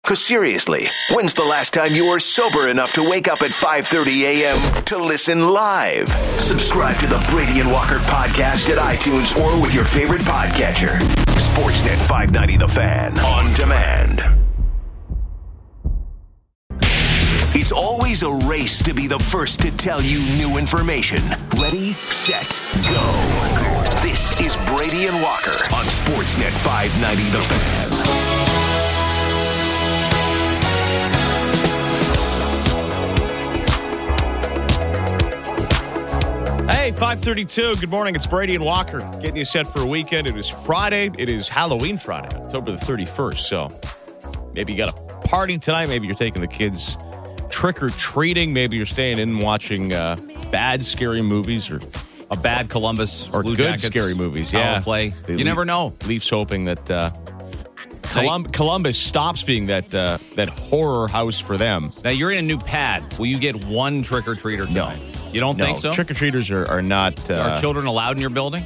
Because seriously, when's the last time you were sober enough to wake up at 5:30 a.m. to listen live? Subscribe to the Brady and Walker podcast at iTunes or with your favorite podcatcher. Sportsnet 590 The Fan. On demand. It's always a race to be the first to tell you new information. Ready, set, go. This is Brady and Walker on Sportsnet 590 The Fan. Hey, 5:32. Good morning. It's Brady and Walker getting you set for a weekend. It is Friday. It is Halloween Friday, October the 31st. So maybe you got a party tonight. Maybe you're taking the kids trick-or-treating. Maybe you're staying in and watching bad, scary movies or a bad Columbus or Blue good Jackets scary movies. power Yeah, play. You never know. Leafs hoping that Columbus stops being that horror house for them. Now, you're in a new pad. Will you get one trick-or-treater tonight? You don't think so? Trick-or-treaters are not... Are children allowed in your building?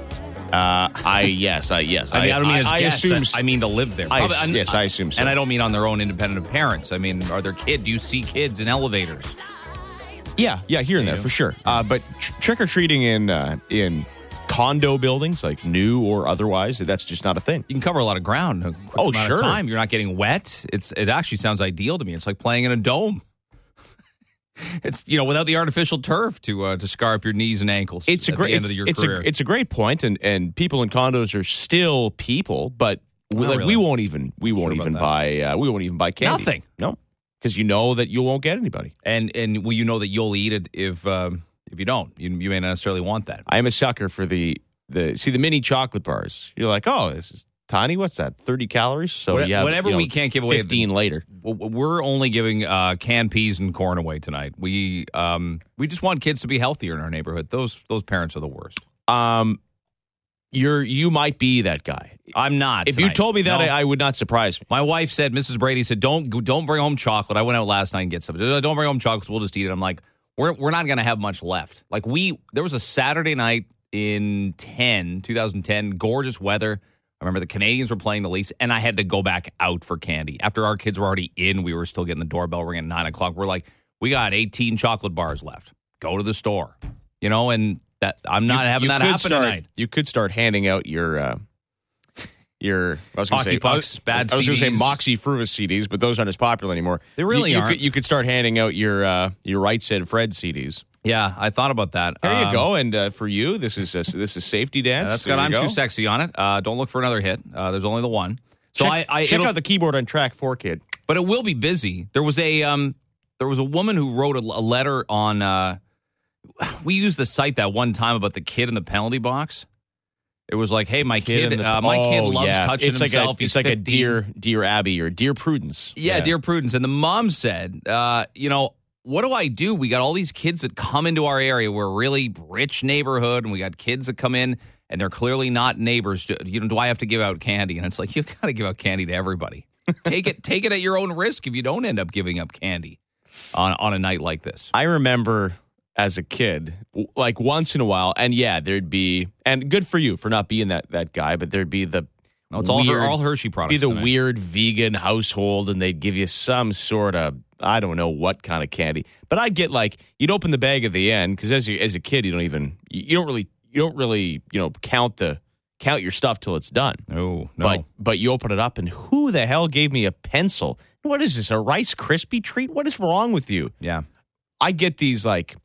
Yes. I mean, I don't mean as guests. assume, I mean to live there. Yes, I assume so. And I don't mean on their own independent of parents. I mean, are there kids? Do you see kids in elevators? Yeah, here and there, for sure. But trick-or-treating in condo buildings, like new or otherwise, that's just not a thing. You can cover a lot of ground. In a quick amount sure. of time. You're not getting wet. It actually sounds ideal to me. It's like playing in a dome. It's, without the artificial turf to scar up your knees and ankles. It's a great end of your career. It's a great point, and people in condos are still people, but we won't even buy candy. Nothing. No, because you know that you won't get anybody, and you know that you'll eat it if you don't. You may not necessarily want that. I am a sucker for the mini chocolate bars. You're like, oh, this is tiny. What's that? 30 calories. So whatever we can't give away. 15 later. We're only giving canned peas and corn away tonight. We just want kids to be healthier in our neighborhood. Those parents are the worst. You might be that guy. I'm not. If tonight. you told me that, I would not surprise me. My wife said, Mrs. Brady said, don't bring home chocolate. I went out last night and get some. Don't bring home chocolate. We'll just eat it. I'm like, we're not going to have much left. Like there was a Saturday night in 2010, gorgeous weather. I remember the Canadians were playing the Leafs, and I had to go back out for candy. After our kids were already in, we were still getting the doorbell ring at 9 o'clock. We're like, we got 18 chocolate bars left. Go to the store. And that I'm not having that happen tonight. You could start handing out your I was going to say Moxie Fruvis CDs, but those aren't as popular anymore. They really aren't. You could start handing out your Right Said Fred CDs. Yeah, I thought about that. There you go. And for you, this is Safety Dance. That's got I'm Too Sexy on it. Don't look for another hit. There's only the one. So check out the keyboard on track 4, kid. But it will be busy. There was a woman who wrote a letter on. We used the site that one time about the kid in the penalty box. It was like, hey, my kid loves touching himself. It's like 15. a Dear Abby or Dear Prudence. Yeah, Dear Prudence. And the mom said, what do I do? We got all these kids that come into our area. We're a really rich neighborhood, and we got kids that come in, and they're clearly not neighbors. Do I have to give out candy? And it's like, you've got to give out candy to everybody. Take it at your own risk if you don't end up giving up candy on a night like this. I remember as a kid, like once in a while, and there'd be, and good for you for not being that guy, but there'd be the it's all Hershey products. Be the tonight. Weird vegan household, and they'd give you some sort of, I don't know what kind of candy, but I'd get you'd open the bag at the end because as a kid you don't really count your stuff till it's done. No. But you open it up and who the hell gave me a pencil? What is this, a Rice Krispie treat? What is wrong with you? Yeah, I get these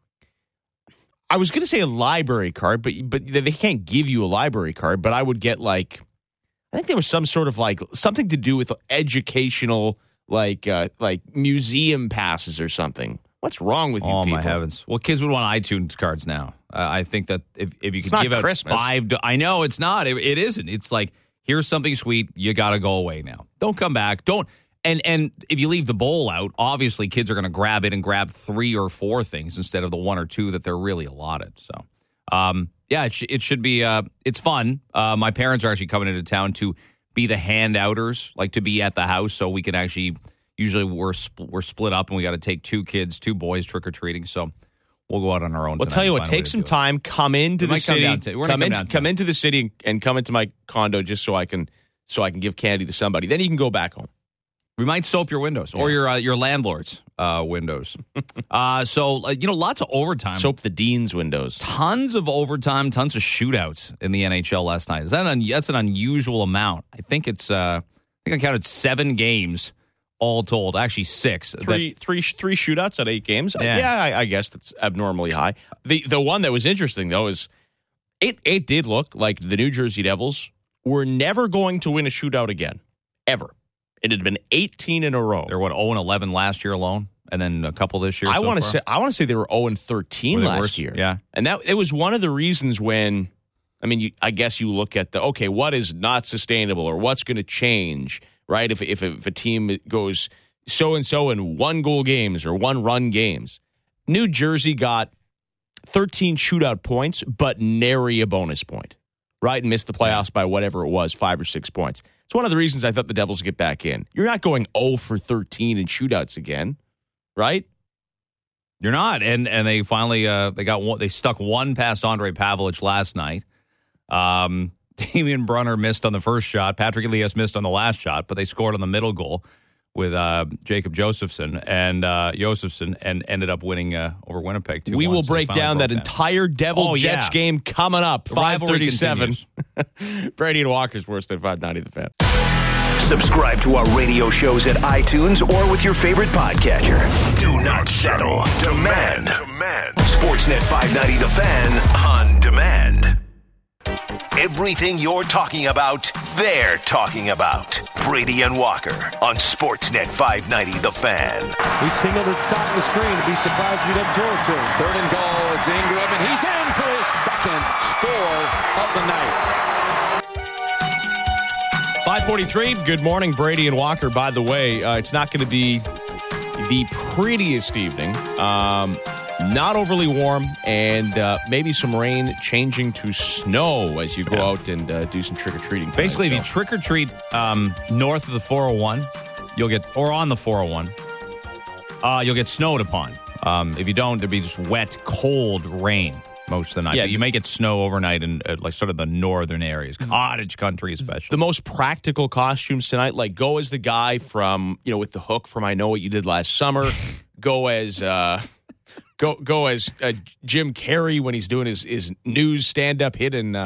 I was going to say a library card, but they can't give you a library card. But I would get I think there was some sort of something to do with educational. Like museum passes or something. What's wrong with you people? Oh, my heavens. Well, kids would want iTunes cards now. I think that if you could give out Christmas. 5... I know, it's not. It isn't. It's like, here's something sweet. You got to go away now. Don't come back. Don't... And if you leave the bowl out, obviously kids are going to grab it and grab 3 or 4 things instead of the 1 or 2 that they're really allotted. So, it should be... it's fun. My parents are actually coming into town to be the handouters, to be at the house, so we can actually, usually we're split up and we got to take 2 boys trick-or-treating, so we'll go out on our own. We'll tell you what, take some time, come into the city, come into the city and come into my condo just so I can give candy to somebody. Then you can go back home. We might soap your windows or your landlord's windows. Lots of overtime. Soap the Dean's windows. Tons of overtime, tons of shootouts in the NHL last night. That's an unusual amount. I think I counted 7 games all told. Actually, 6. Three shootouts at 8 games. Yeah. I guess that's abnormally high. The one that was interesting though is it did look like the New Jersey Devils were never going to win a shootout again, ever. It had been 18 in a row. They were 0-11 last year alone, and then a couple this year. I want to say they were 0-13 last year. Yeah, and that it was one of the reasons when, I guess you look at what is not sustainable or what's going to change, right? If a team goes so and so in 1-goal games or 1-run games, New Jersey got 13 shootout points, but nary a bonus point, right? And missed the playoffs by whatever it was, 5 or 6 points. It's one of the reasons I thought the Devils would get back in. You're not going 0-13 in shootouts again, right? You're not. And they finally they stuck one past Andre Pavlich last night. Damian Brunner missed on the first shot. Patrick Elias missed on the last shot, but they scored on the middle goal with Jacob Josephson and ended up winning over Winnipeg 2-1. We will break down that entire Devil-Jets game coming up, 5:37. Brady and Walker's Worst at 590 The Fan. Subscribe to our radio shows at iTunes or with your favorite podcatcher. Do not settle. Demand. Sportsnet 590 The Fan on demand. Everything you're talking about, they're talking about. Brady and Walker on Sportsnet 590 The Fan. He signaled at the top of the screen. Be surprised if he doesn't throw it to him. 3rd and goal. It's Ingram, and he's in for his second score of the night. 5:43. Good morning, Brady and Walker. By the way, it's not going to be the prettiest evening. Not overly warm, and maybe some rain changing to snow as you go out and do some trick-or-treating. Basically, if you trick-or-treat north of the 401, or on the 401, you'll get snowed upon. If you don't, it'll be just wet, cold rain most of the night. Yeah, but you may get snow overnight in sort of the northern areas, cottage country especially. The most practical costumes tonight, go as the guy from, with the hook from I Know What You Did Last Summer. Go as... Go as Jim Carrey when he's doing his news stand-up hit in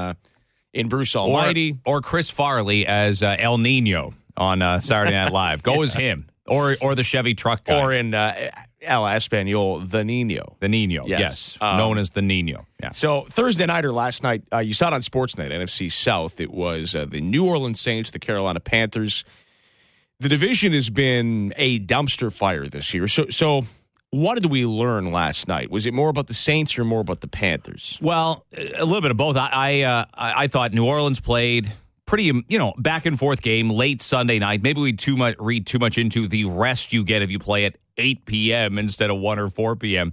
Bruce Almighty. Or Chris Farley as El Nino on Saturday Night Live. Go as him. Or the Chevy truck guy. Or in El Espanol, the Nino. The Nino, yes. Known as the Nino. Yeah. So Thursday night or last night, you saw it on Sportsnet, NFC South. It was the New Orleans Saints, the Carolina Panthers. The division has been a dumpster fire this year. So what did we learn last night? Was it more about the Saints or more about the Panthers? Well, a little bit of both. I thought New Orleans played pretty, back and forth game late Sunday night. Maybe we read too much into the rest you get if you play at 8 p.m. instead of 1 or 4 p.m.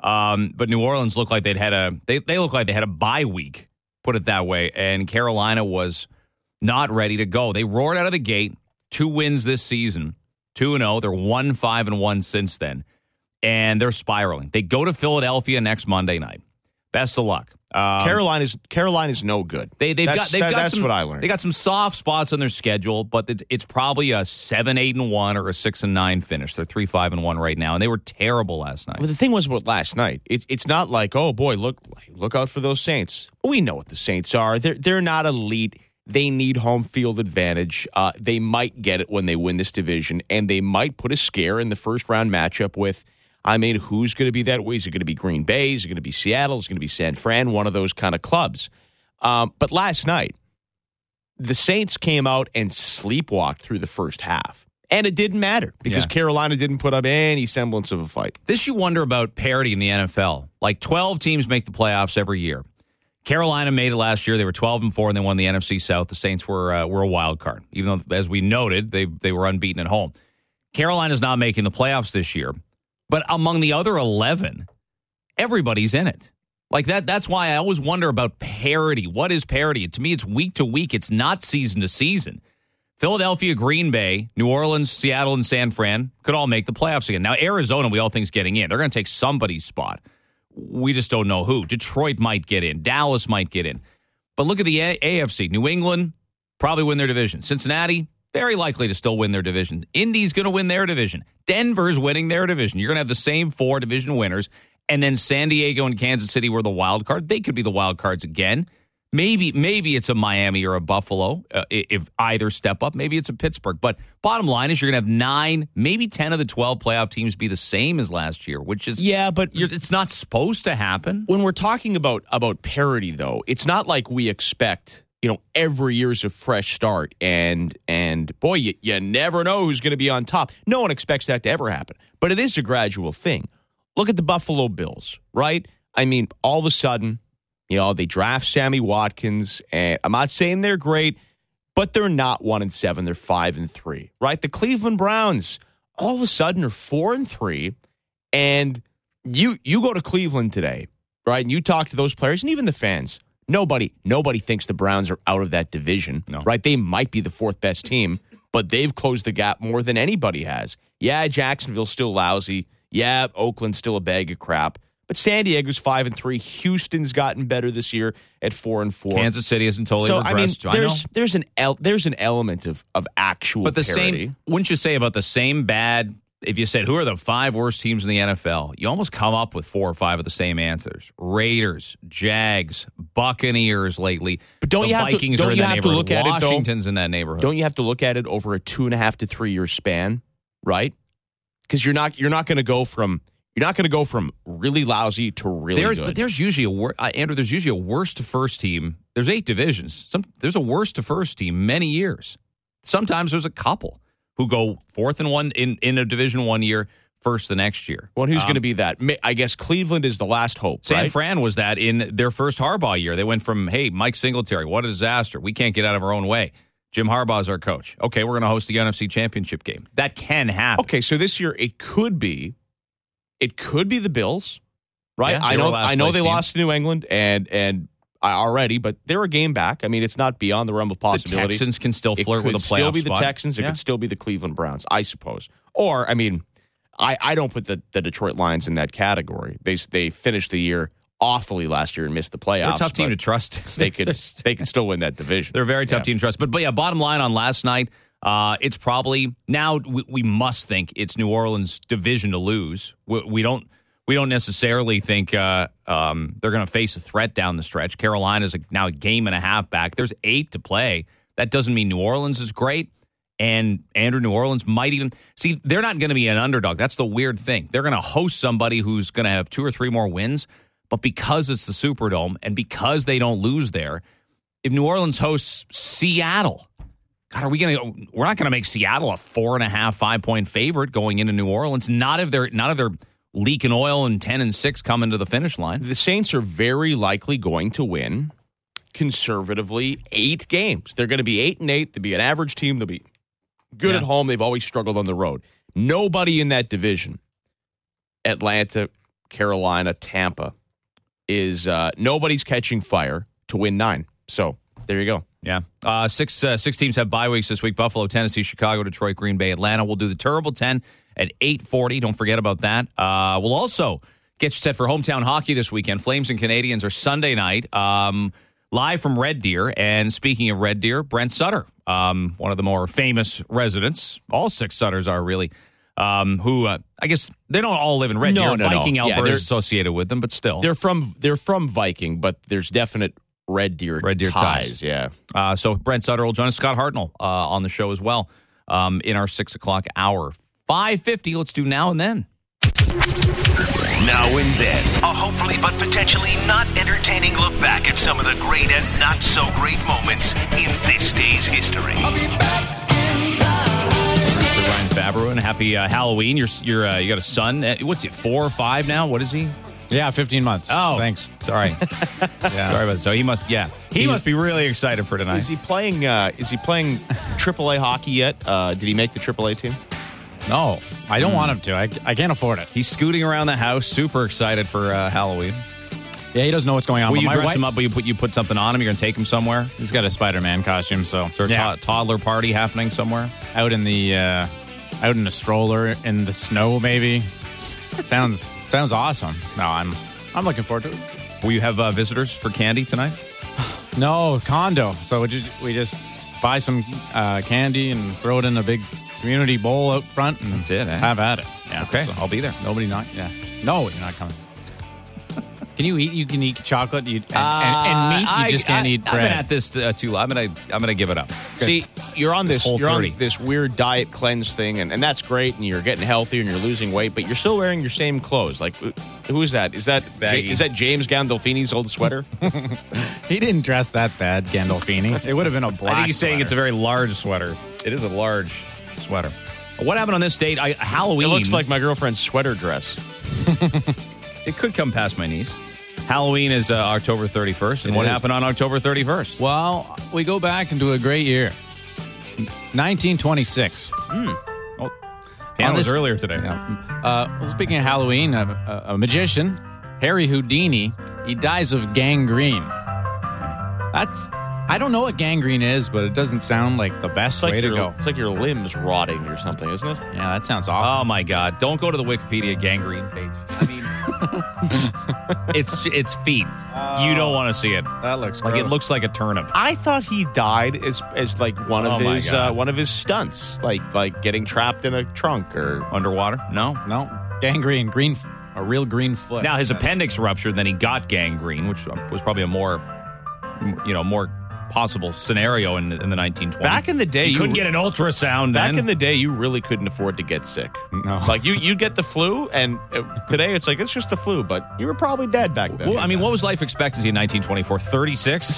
But New Orleans looked like they looked like they had a bye week, put it that way. And Carolina was not ready to go. They roared out of the gate, 2 wins this season, 2-0. They're 1-5-1 since then. And they're spiraling. They go to Philadelphia next Monday night. Best of luck. Carolina's no good. That's what I learned. They got some soft spots on their schedule, but it's probably a 7-8-1 or a 6-9 finish. They're 3-5-1 right now, and they were terrible last night. Well, the thing was about last night. It's not like, oh boy, look out for those Saints. We know what the Saints are. They're not elite. They need home field advantage. They might get it when they win this division, and they might put a scare in the first round matchup with. Who's going to be that way? Is it going to be Green Bay? Is it going to be Seattle? Is it going to be San Fran? One of those kind of clubs. But last night, the Saints came out and sleepwalked through the first half. And it didn't matter because Carolina didn't put up any semblance of a fight. This you wonder about parity in the NFL. 12 teams make the playoffs every year. Carolina made it last year. They were 12-4, and they won the NFC South. The Saints were a wild card. Even though, as we noted, they were unbeaten at home. Carolina's not making the playoffs this year. But among the other 11, everybody's in it. That's why I always wonder about parity. What is parity? To me, it's week to week. It's not season to season. Philadelphia, Green Bay, New Orleans, Seattle, and San Fran could all make the playoffs again. Now, Arizona, we all think is getting in. They're going to take somebody's spot. We just don't know who. Detroit might get in. Dallas might get in. But look at the AFC. New England probably win their division. Cincinnati, very likely to still win their division. Indy's going to win their division. Denver's winning their division. You're going to have the same 4 division winners. And then San Diego and Kansas City were the wild card. They could be the wild cards again. Maybe it's a Miami or a Buffalo if either step up. Maybe it's a Pittsburgh. But bottom line is you're going to have 9, maybe 10 of the 12 playoff teams be the same as last year, which is but it's not supposed to happen. When we're talking about parity, though, it's not like we expect every year's a fresh start and boy, you never know who's going to be on top. No one expects that to ever happen, but it is a gradual thing. Look at the Buffalo Bills, right? I mean, all of a sudden, they draft Sammy Watkins, and I'm not saying they're great, but they're not 1-7. They're 5-3, right? The Cleveland Browns all of a sudden are 4-3, and you go to Cleveland today, right? And you talk to those players and even the fans. Nobody thinks the Browns are out of that division, right? They might be the 4th best team, but they've closed the gap more than anybody has. Yeah, Jacksonville's still lousy. Yeah, Oakland's still a bag of crap. But San Diego's 5-3. Houston's gotten better this year at 4-4. Kansas City isn't totally regressed. I mean, there's an element of actual but the parity. Same, wouldn't you say about the same bad? If you said who are the 5 worst teams in the NFL, you almost come up with 4 or 5 of the same answers: Raiders, Jags, Buccaneers lately. But don't you have Vikings to? are in that neighborhood. Look at Washington's in that neighborhood. Don't you have to look at it over a 2.5 to 3 year span, right? Because you're not going to go from. You're not going to go from really lousy to really good. But there's usually Andrew. There's usually a worst to first team. There's 8 divisions. There's a worst to first team many years. Sometimes there's a couple who go 4th and 1 in a division one year, 1st the next year. Well, who's going to be that? I guess Cleveland is the last hope. San right? Fran was that in their first Harbaugh year. They went from Mike Singletary, what a disaster. We can't get out of our own way. Jim Harbaugh's our coach. Okay, we're going to host the NFC Championship game. That can happen. Okay, so this year it could be the Bills, right? Yeah, I know they lost to New England and already, but they're a game back. I mean, it's not beyond the realm of possibility. The Texans can still flirt with a playoff spot. It could still be the Texans. It could still be the Cleveland Browns, I suppose. Or, I mean, I don't put the Detroit Lions in that category. They finished the year awfully last year and missed the playoffs. They're a tough team to trust. They can still win that division. They're a very tough team to trust. But yeah, bottom line on last night, it's probably now we must think it's New Orleans' division to lose. We don't necessarily think they're going to face a threat down the stretch. Carolina's now a game and a half back. There's 8 to play. That doesn't mean New Orleans is great. And Andrew, New Orleans might even see they're not going to be an underdog. That's the weird thing. They're going to host somebody who's going to have 2 or 3 more wins. But because it's the Superdome and because they don't lose there, if New Orleans hosts Seattle, God, we're not going to make Seattle a 4.5, 5-point favorite going into New Orleans. Not if they're leaking oil and 10-6 coming to the finish line. The Saints are very likely going to win conservatively 8 games. They're going to be 8-8. They'll be an average team. They'll be good at home. They've always struggled on the road. Nobody in that division, Atlanta, Carolina, Tampa, is nobody's catching fire to win 9. So there you go. Yeah. 6 teams have bye weeks this week: Buffalo, Tennessee, Chicago, Detroit, Green Bay, Atlanta. We'll do the Terrible 10 at 8:40. Don't forget about that. We'll also get you set for hometown hockey this weekend. Flames and Canadians are Sunday night, live from Red Deer. And speaking of Red Deer, Brent Sutter, one of the more famous residents. All 6 Sutters are really. Who I guess they don't all live in Red Deer. Viking Alberta is associated with them, but still. They're from Viking, but there's definite Red Deer ties. Yeah. So Brent Sutter will join us. Scott Hartnell on the show as well in our 6 o'clock hour. 5:50. Let's do Now and Then. Now and Then, a hopefully but potentially not entertaining look back at some of the great and not so great moments in this day's history. I'll be back in time. Ryan Fabro, and happy Halloween. You got a son. What's he? 4 or 5 now? What is he? Yeah, 15 months. Oh, thanks. Sorry. Yeah. Sorry about that. So he must be really excited for tonight. Is he playing AAA hockey yet? Did he make the AAA team? No, I don't want him to. I can't afford it. He's scooting around the house, super excited for Halloween. Yeah, he doesn't know what's going on. Will you dress him up? Will you put something on him? You're going to take him somewhere? He's got a Spider-Man costume, so is there a toddler party happening somewhere? Out in the stroller in the snow, maybe. Sounds awesome. No, I'm looking forward to it. Will you have visitors for candy tonight? No, condo. So we just buy some candy and throw it in a big community bowl out front, and That's it, eh? have at it. Yeah. Okay, So I'll be there. nobody not. Yeah. No, you're not coming. Can you eat? You can eat chocolate and meat. You just can't eat bread. I've been at this too long. I'm gonna give it up. See, you're on this Whole 30. weird diet cleanse thing, and that's great, and you're getting healthier and you're losing weight, but you're still wearing your same clothes. Like, who is that? Is that James Gandolfini's old sweater? He didn't dress that bad, Gandolfini. It would have been a black. I think he's saying sweater. it's a very large sweater. It is a large sweater. What happened on this date? Halloween. It looks like my girlfriend's sweater dress. It could come past my knees. Halloween is October 31st. And what happened on October 31st? Well, we go back into a great year. 1926. Oh, Piano was earlier today. Yeah. Well, speaking of Halloween, a magician, Harry Houdini, he dies of gangrene. I don't know what gangrene is, but it doesn't sound like the best way to go. It's like your limbs rotting or something, isn't it? Yeah, that sounds awful. Oh my God! Don't go to the Wikipedia gangrene page. I mean, it's feet. You don't want to see it. That looks Like gross. it looks like a turnip. I thought he died as like one Oh my of God. his stunts, like getting trapped in a trunk or. Underwater? No. No, gangrene, a real green foot. Now his appendix ruptured, then he got gangrene, which was probably a more possible scenario in the 1920s. Back in the day, you couldn't get an ultrasound. Back then. in the day, you really couldn't afford to get sick. No. Like you get the flu, and today it's like it's just the flu, but you were probably dead back then. Well, I mean, what was life expectancy in 1924? 36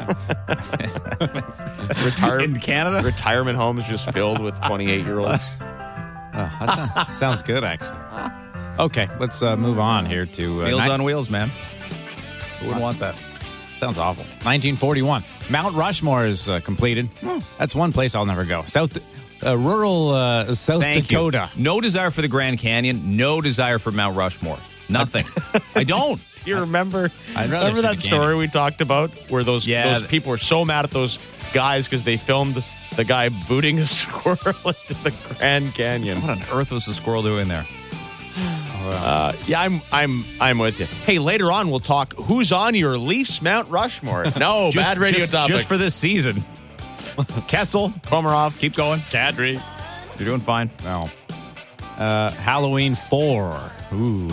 in Canada. Retirement homes just filled with 28-year-olds. Oh, that sounds good, actually. Okay, let's move on here to Meals on Wheels, man. Who would want that? Sounds awful. 1941. Mount Rushmore is completed. That's one place I'll never go. Rural South Thank Dakota. You. No desire for the Grand Canyon. No desire for Mount Rushmore. Nothing. I don't. Do you remember? I'd rather Remember see that the story canyon. we talked about where those people were so mad at those guys because they filmed the guy booting a squirrel into the Grand Canyon. What on earth was the squirrel doing there? Yeah, I'm with you. Hey, later on we'll talk. Who's on your Leafs Mount Rushmore? No, bad radio topic. Just for this season. Kessel, Komarov, keep going. Kadri, you're doing fine. No. Halloween 4. Ooh.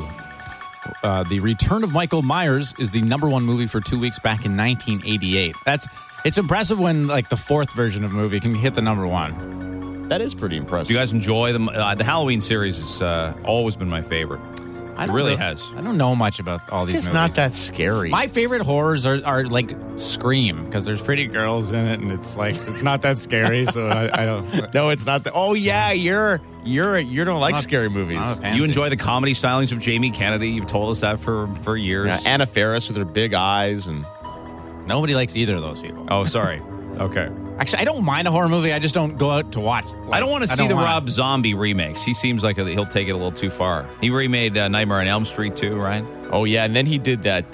The Return of Michael Myers is the #1 movie for 2 weeks back in 1988. It's impressive when like the fourth version of a movie can hit the #1. That is pretty impressive. Do you guys enjoy them? The Halloween series has always been my favorite. It really has. I don't know much about all these It's movies. not that scary. My favorite horrors are like Scream because there's pretty girls in it and it's like it's not that scary. So I don't. No, it's not. Oh yeah, you don't like scary movies. You enjoy the comedy stylings of Jamie Kennedy. You've told us that for years. Yeah, Anna Faris with her big eyes and. Nobody likes either of those people. Oh, sorry. Okay. Actually, I don't mind a horror movie. I just don't go out to watch. I don't want to see the Rob Zombie remakes. He seems like he'll take it a little too far. He remade Nightmare on Elm Street too, right? Oh yeah, and then he did that.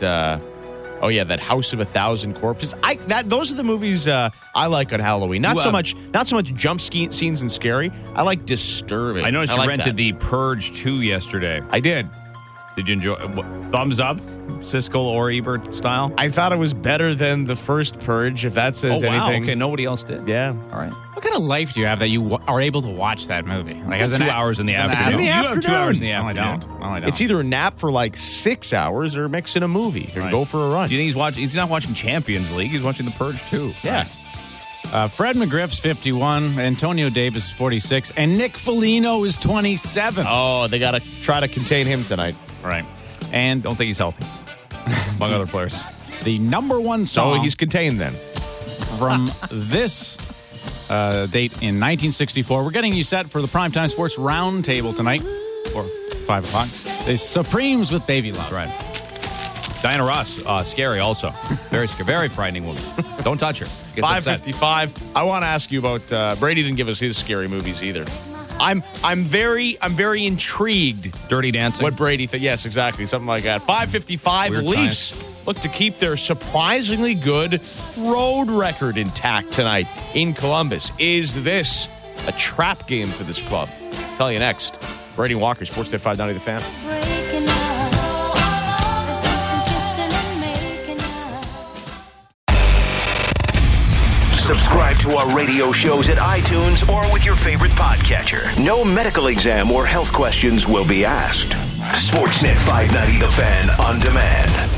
That House of 1,000 Corpses. Those are the movies I like on Halloween. Not so much jump scenes and scary. I like disturbing. I noticed you like rented that. the Purge 2 yesterday. I did. Did you enjoy? Thumbs up, Siskel or Ebert style. I thought it was better than the first Purge. If that says anything. Okay, nobody else did. Yeah. All right. What kind of life do you have that you are able to watch that movie? Like It's 2 hours in the afternoon. It's in the You have afternoon. 2 hours in the No, I afternoon. don't. No, I don't. It's either a nap for like 6 hours or mix in a movie or Right. go for a run. Do you think he's not watching Champions League? He's watching the Purge 2. Yeah. Fred McGriff's 51, Antonio Davis is 46, and Nick Foligno is 27. Oh, they got to try to contain him tonight. Right. And Don't think he's healthy, among other players. the #1 So song he's contained then. from this date in 1964. We're getting you set for the Primetime Sports Roundtable tonight, or 5 o'clock. The Supremes with Baby Love. Right. Diana Ross, scary also. Very scary, very frightening woman. Don't touch her. Gets upset. 5:55. I want to ask you about Brady. Didn't give us his scary movies either. I'm very intrigued. Dirty Dancing. What Brady thinks? Yes, exactly, something like that. 5:55. Weird Leafs look to keep their surprisingly good road record intact tonight in Columbus. Is this a trap game for this club? Tell you next. Brady Walker, Sports Day 590 The Fan. Breaking up. There's dancing, kissing, and making up. Subscribe to our radio shows at iTunes or with your favorite podcatcher. No medical exam or health questions will be asked. Sportsnet 590 The Fan on demand.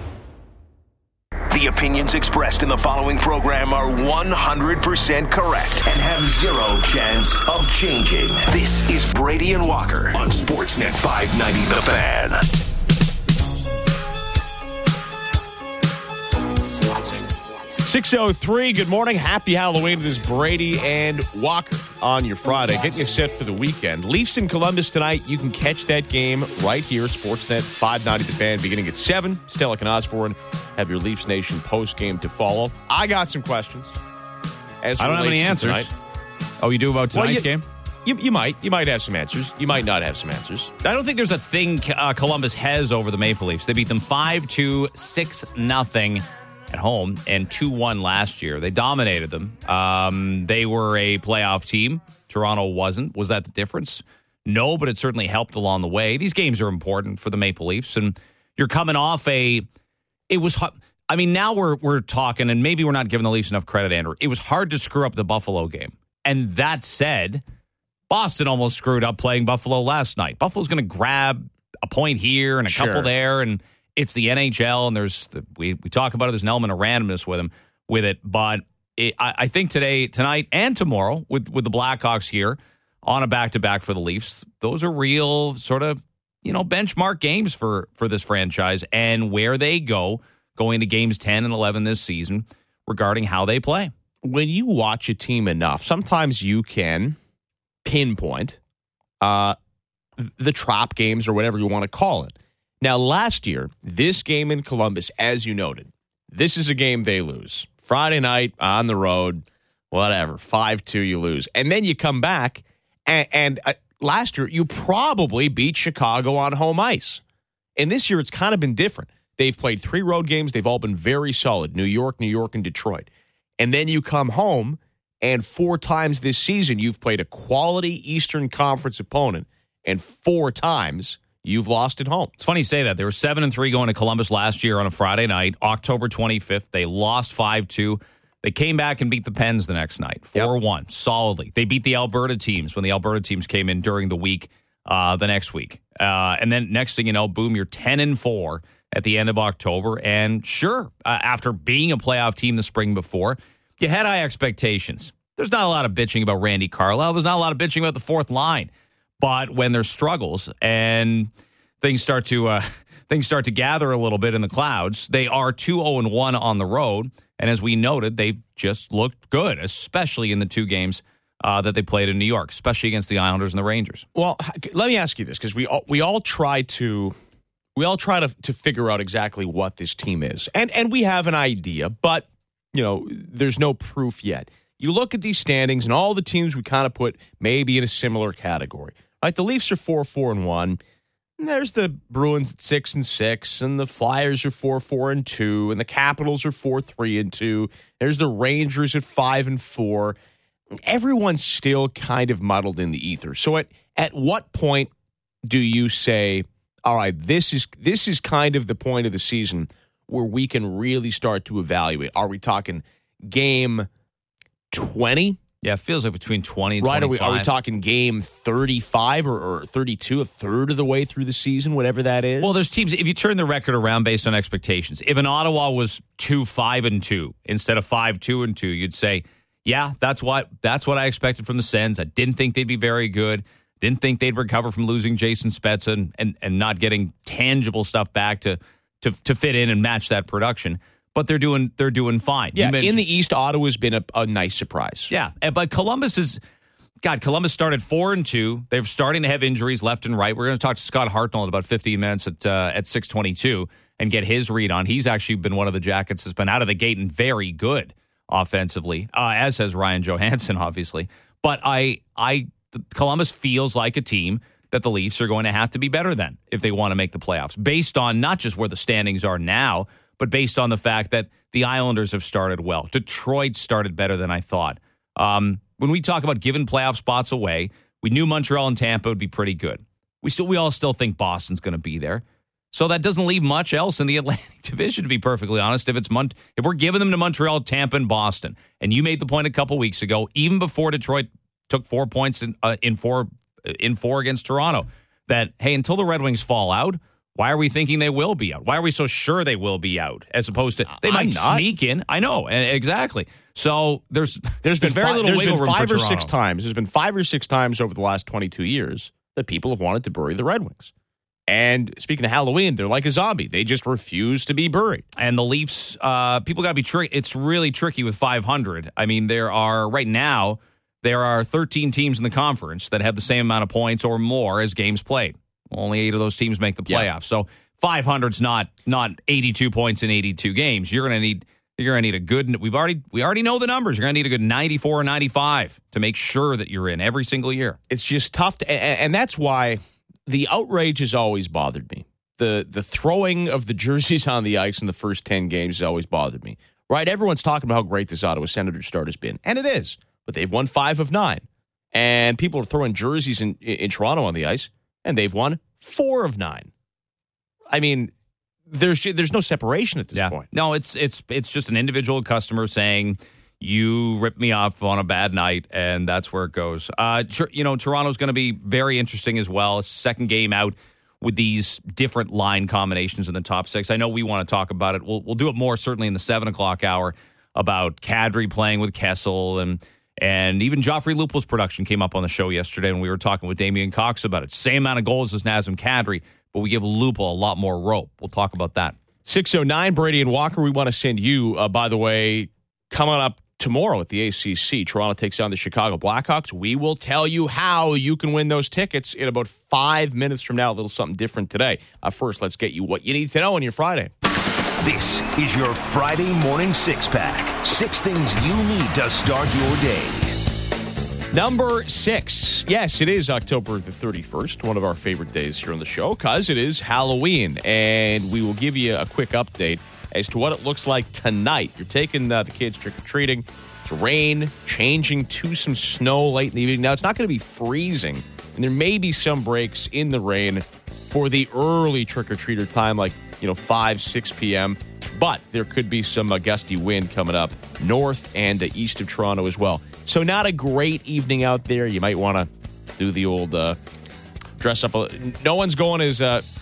The opinions expressed in the following program are 100% correct and have zero chance of changing. This is Brady and Walker on Sportsnet 590 The Fan. 6:03, good morning. Happy Halloween. It is Brady and Walker on your Friday, getting you set for the weekend. Leafs in Columbus tonight. You can catch that game right here, Sportsnet 590 The Fan, beginning at 7. Stellick and Osborne have your Leafs Nation post-game to follow. I got some questions. I don't have any answers. Tonight. Oh, you do about tonight's game? You might have some answers. You might not have some answers. I don't think there's a thing Columbus has over the Maple Leafs. They beat them 5-2, 6-0 at home, and 2-1 last year. They dominated them. They were a playoff team. Toronto wasn't. Was that the difference? No, but it certainly helped along the way. These games are important for the Maple Leafs, and you're coming off it was, I mean, now we're talking, and maybe we're not giving the Leafs enough credit, Andrew. It was hard to screw up the Buffalo game. And that said, Boston almost screwed up playing Buffalo last night. Buffalo's going to grab a point here and a couple there, and it's the NHL, and we talk about it. There's an element of randomness with it, but I think tonight, and tomorrow with the Blackhawks here on a back-to-back for the Leafs, those are real sort of benchmark games for this franchise and where they go going to games 10 and 11 this season regarding how they play. When you watch a team enough, sometimes you can pinpoint the trap games or whatever you want to call it. Now, last year, this game in Columbus, as you noted, this is a game they lose. Friday night, on the road, whatever, 5-2 you lose. And then you come back, and last year, you probably beat Chicago on home ice. And this year, it's kind of been different. They've played 3 road games. They've all been very solid, New York, and Detroit. And then you come home, and 4 times this season, you've played a quality Eastern Conference opponent, and 4 times you've lost at home. It's funny you say that. They were 7-3 going to Columbus last year on a Friday night, October 25th. They lost 5-2. They came back and beat the Pens the next night, 4-1, solidly. They beat the Alberta teams when the Alberta teams came in during the week, the next week. And then next thing you know, boom, you're 10-4 at the end of October. And sure, after being a playoff team the spring before, you had high expectations. There's not a lot of bitching about Randy Carlyle. There's not a lot of bitching about the fourth line. But when there's struggles and things start to gather a little bit in the clouds, they are 2-0-1 on the road. And as we noted, they've just looked good, especially in the 2 games that they played in New York, especially against the Islanders and the Rangers. Well, let me ask you this, because we all try to figure out exactly what this team is, and we have an idea, but there's no proof yet. You look at these standings, and all the teams we kind of put maybe in a similar category. Right, the Leafs are 4-4-1. And there's the Bruins at 6-6, and the Flyers are 4-4-2, and the Capitals are 4-3-2. There's the Rangers at 5-4. Everyone's still kind of muddled in the ether. So at what point do you say, all right, this is kind of the point of the season where we can really start to evaluate? Are we talking game 20? Yeah, it feels like between 20 and 25. Are we talking game 35 or 32, a third of the way through the season, whatever that is? Well, there's teams, if you turn the record around based on expectations, if an Ottawa was 2-5-2 instead of 5-2-2, you'd say, yeah, that's what I expected from the Sens. I didn't think they'd be very good. Didn't think they'd recover from losing Jason Spezza and not getting tangible stuff back to fit in and match that production. But they're doing fine. Yeah, in the East, Ottawa's been a nice surprise. Yeah, but Columbus started 4-2. They're starting to have injuries left and right. We're going to talk to Scott Hartnell in about 15 minutes at 6:22 and get his read on. He's actually been one of the Jackets that's been out of the gate and very good offensively, as has Ryan Johansson, obviously. But Columbus feels like a team that the Leafs are going to have to be better than if they want to make the playoffs, based on not just where the standings are now, but based on the fact that the Islanders have started well. Detroit started better than I thought. When we talk about giving playoff spots away, we knew Montreal and Tampa would be pretty good. We all still think Boston's going to be there. So that doesn't leave much else in the Atlantic Division, to be perfectly honest. If we're giving them to Montreal, Tampa, and Boston, and you made the point a couple weeks ago, even before Detroit took 4 points in four against Toronto, that, hey, until the Red Wings fall out, why are we thinking they will be out? Why are we so sure they will be out, as opposed to they might sneak in? I know, exactly. So there's been very little wiggle room for Toronto. There's been 5 or 6 times over the last 22 years that people have wanted to bury the Red Wings. And speaking of Halloween, they're like a zombie. They just refuse to be buried. And the Leafs, people got to be tricky. It's really tricky with 500. I mean, right now, there are 13 teams in the conference that have the same amount of points or more as games played. Only 8 of those teams make the playoffs. Yeah. So 500's not 82 points in 82 games. You're going to need a good. We already know the numbers. You're going to need a good 94 or 95 to make sure that you're in every single year. It's just tough, and that's why the outrage has always bothered me. The throwing of the jerseys on the ice in the first 10 games has always bothered me. Right? Everyone's talking about how great this Ottawa Senators start has been, and it is. But they've won 5 of 9, and people are throwing jerseys in Toronto on the ice, and they've won 4 of 9. I mean, there's no separation at this point. No, it's just an individual customer saying, you ripped me off on a bad night, and that's where it goes. Toronto's going to be very interesting as well. Second game out with these different line combinations in the top 6. I know we want to talk about it. We'll do it more certainly in the 7 o'clock hour about Kadri playing with Kessel, and even Joffrey Lupul's production came up on the show yesterday when we were talking with Damian Cox about it. Same amount of goals as Nazem Kadri, but we give Lupul a lot more rope. We'll talk about that. 6:09, Brady and Walker, we want to send you, by the way, coming up tomorrow at the ACC, Toronto takes on the Chicago Blackhawks. We will tell you how you can win those tickets in about 5 minutes from now. A little something different today. First, let's get you what you need to know on your Friday. This is your Friday morning 6-pack. 6 things you need to start your day. Number 6. Yes, it is October the 31st, one of our favorite days here on the show, because it is Halloween. And we will give you a quick update as to what it looks like tonight. You're taking the kids trick-or-treating. It's rain, changing to some snow late in the evening. Now, it's not going to be freezing, and there may be some breaks in the rain for the early trick-or-treater time, like 5, 6 p.m., but there could be some gusty wind coming up north and east of Toronto as well. So not a great evening out there. You might want to do the old dress up. No one's going as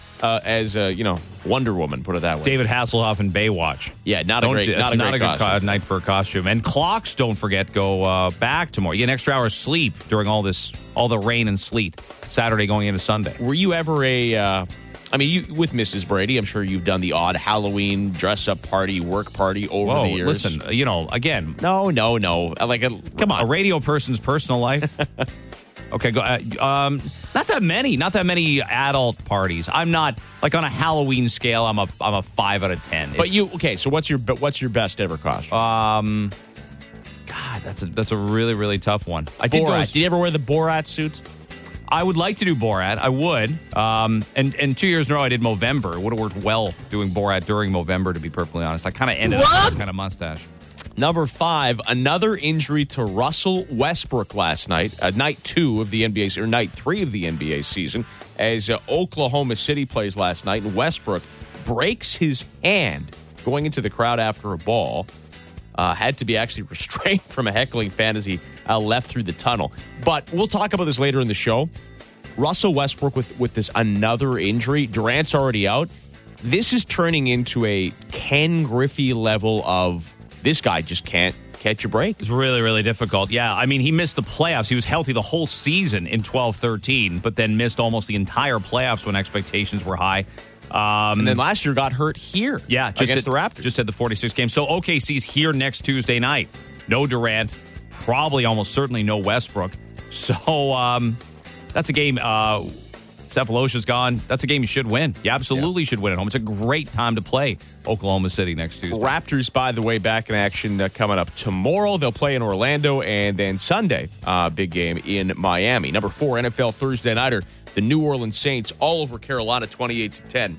Wonder Woman, put it that way. David Hasselhoff and Baywatch. Yeah, not a good night for a costume. And clocks, don't forget, go back tomorrow. You get an extra hour's sleep during all the rain and sleet, Saturday going into Sunday. Were you ever you with Mrs. Brady, I'm sure you've done the odd Halloween dress-up party, work party over the years. Listen, again. No. Come on. A radio person's personal life. Okay, go. Not that many adult parties. I'm not like on a Halloween scale. I'm a 5 out of 10. But so what's your best ever costume? God, that's a really, really tough one. Did you ever wear the Borat suits? I would like to do Borat. I would. And 2 years in a row I did Movember. It would have worked well doing Borat during Movember, to be perfectly honest. I kind of ended up with some kind of mustache. Number 5, another injury to Russell Westbrook last night, night 2 of the NBA, or night 3 of the NBA season, as Oklahoma City plays last night, and Westbrook breaks his hand going into the crowd after a ball. Had to be actually restrained from a heckling fan as he left through the tunnel. But we'll talk about this later in the show. Russell Westbrook with this another injury. Durant's already out. This is turning into a Ken Griffey level of this guy just can't catch a break. It's really, really difficult. Yeah, I mean, he missed the playoffs. He was healthy the whole season in 12-13, but then missed almost the entire playoffs when expectations were high. And then last year got hurt here against the Raptors. Just had the 46 game. So OKC's here next Tuesday night. No Durant, probably almost certainly no Westbrook. So that's a game. Cephalosha's gone. That's a game you should win. You absolutely should win at home. It's a great time to play Oklahoma City next Tuesday. Raptors, by the way, back in action coming up tomorrow. They'll play in Orlando, and then Sunday, big game in Miami. Number 4, NFL Thursday Nighter. The New Orleans Saints all over Carolina, 28-10.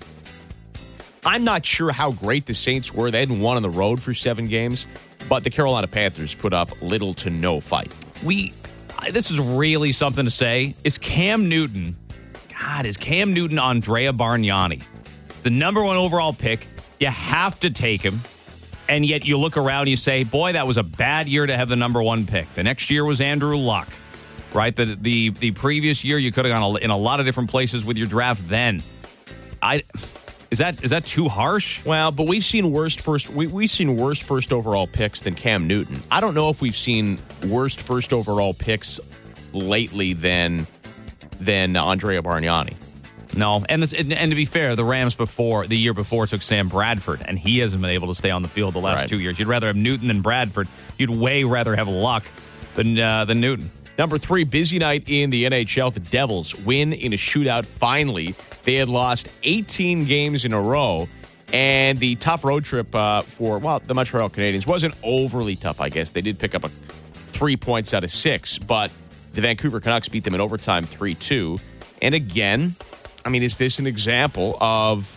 I'm not sure how great the Saints were. They hadn't won on the road for 7 games, but the Carolina Panthers put up little to no fight. This is really something to say. Is Cam Newton Andrea Bargnani? Is the number one overall pick. You have to take him. And yet you look around and you say, boy, that was a bad year to have the number one pick. The next year was Andrew Luck, right? The previous year you could have gone in a lot of different places with your draft then. Is that too harsh? Well, but we've seen worse first overall picks than Cam Newton. I don't know if we've seen worst first overall picks lately than Andrea Bargnani. No, and to be fair, the Rams the year before took Sam Bradford, and he hasn't been able to stay on the field the last 2 years. You'd rather have Newton than Bradford. You'd way rather have Luck than Newton. Number 3, busy night in the NHL. The Devils win in a shootout finally. They had lost 18 games in a row, and the tough road trip for the Montreal Canadiens wasn't overly tough, I guess. They did pick up 3 points out of 6, but the Vancouver Canucks beat them in overtime 3-2. And again, I mean, is this an example of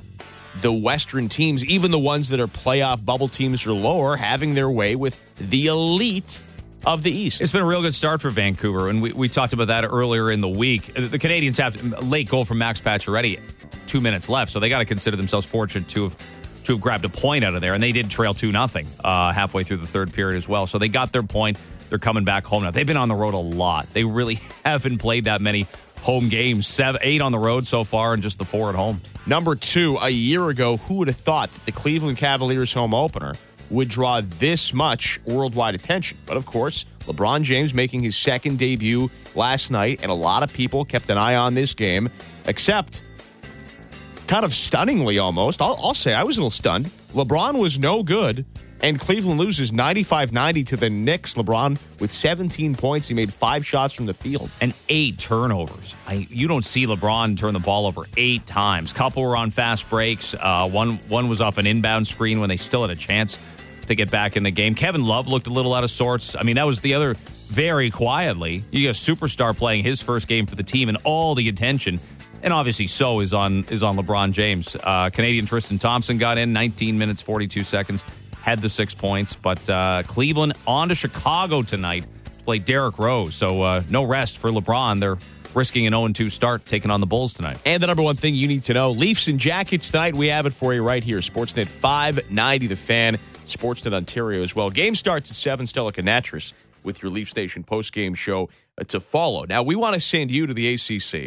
the Western teams, even the ones that are playoff bubble teams or lower, having their way with the elite of the East? It's been a real good start for Vancouver, and we talked about that earlier in the week. The Canadians have a late goal from Max Pacioretty, 2 minutes left, so they got to consider themselves fortunate to have grabbed a point out of there, and they did trail 2-0 halfway through the third period as well. So they got their point. They're coming back home now. They've been on the road a lot. They really haven't played that many home games. 8 on the road so far and just the 4 at home. Number 2, a year ago, who would have thought that the Cleveland Cavaliers home opener would draw this much worldwide attention? But of course, LeBron James making his second debut last night, and a lot of people kept an eye on this game, except kind of stunningly almost. I'll say I was a little stunned. LeBron was no good, and Cleveland loses 95-90 to the Knicks. LeBron with 17 points. He made 5 shots from the field. And 8 turnovers. You don't see LeBron turn the ball over 8 times. Couple were on fast breaks. One was off an inbound screen when they still had a chance to get back in the game. Kevin Love looked a little out of sorts. I mean, that was the other very quietly. You got a superstar playing his first game for the team and all the attention. And obviously is on LeBron James. Canadian Tristan Thompson got in 19 minutes, 42 seconds. Had the 6 points, but Cleveland on to Chicago tonight to play Derrick Rose. So no rest for LeBron. They're risking an 0-2 start taking on the Bulls tonight. And the number one thing you need to know, Leafs and Jackets tonight. We have it for you right here. Sportsnet 590 The Fan, Sportsnet Ontario as well. Game starts at 7, Stella Canatris with your Leafs Nation postgame show to follow. Now, we want to send you to the ACC.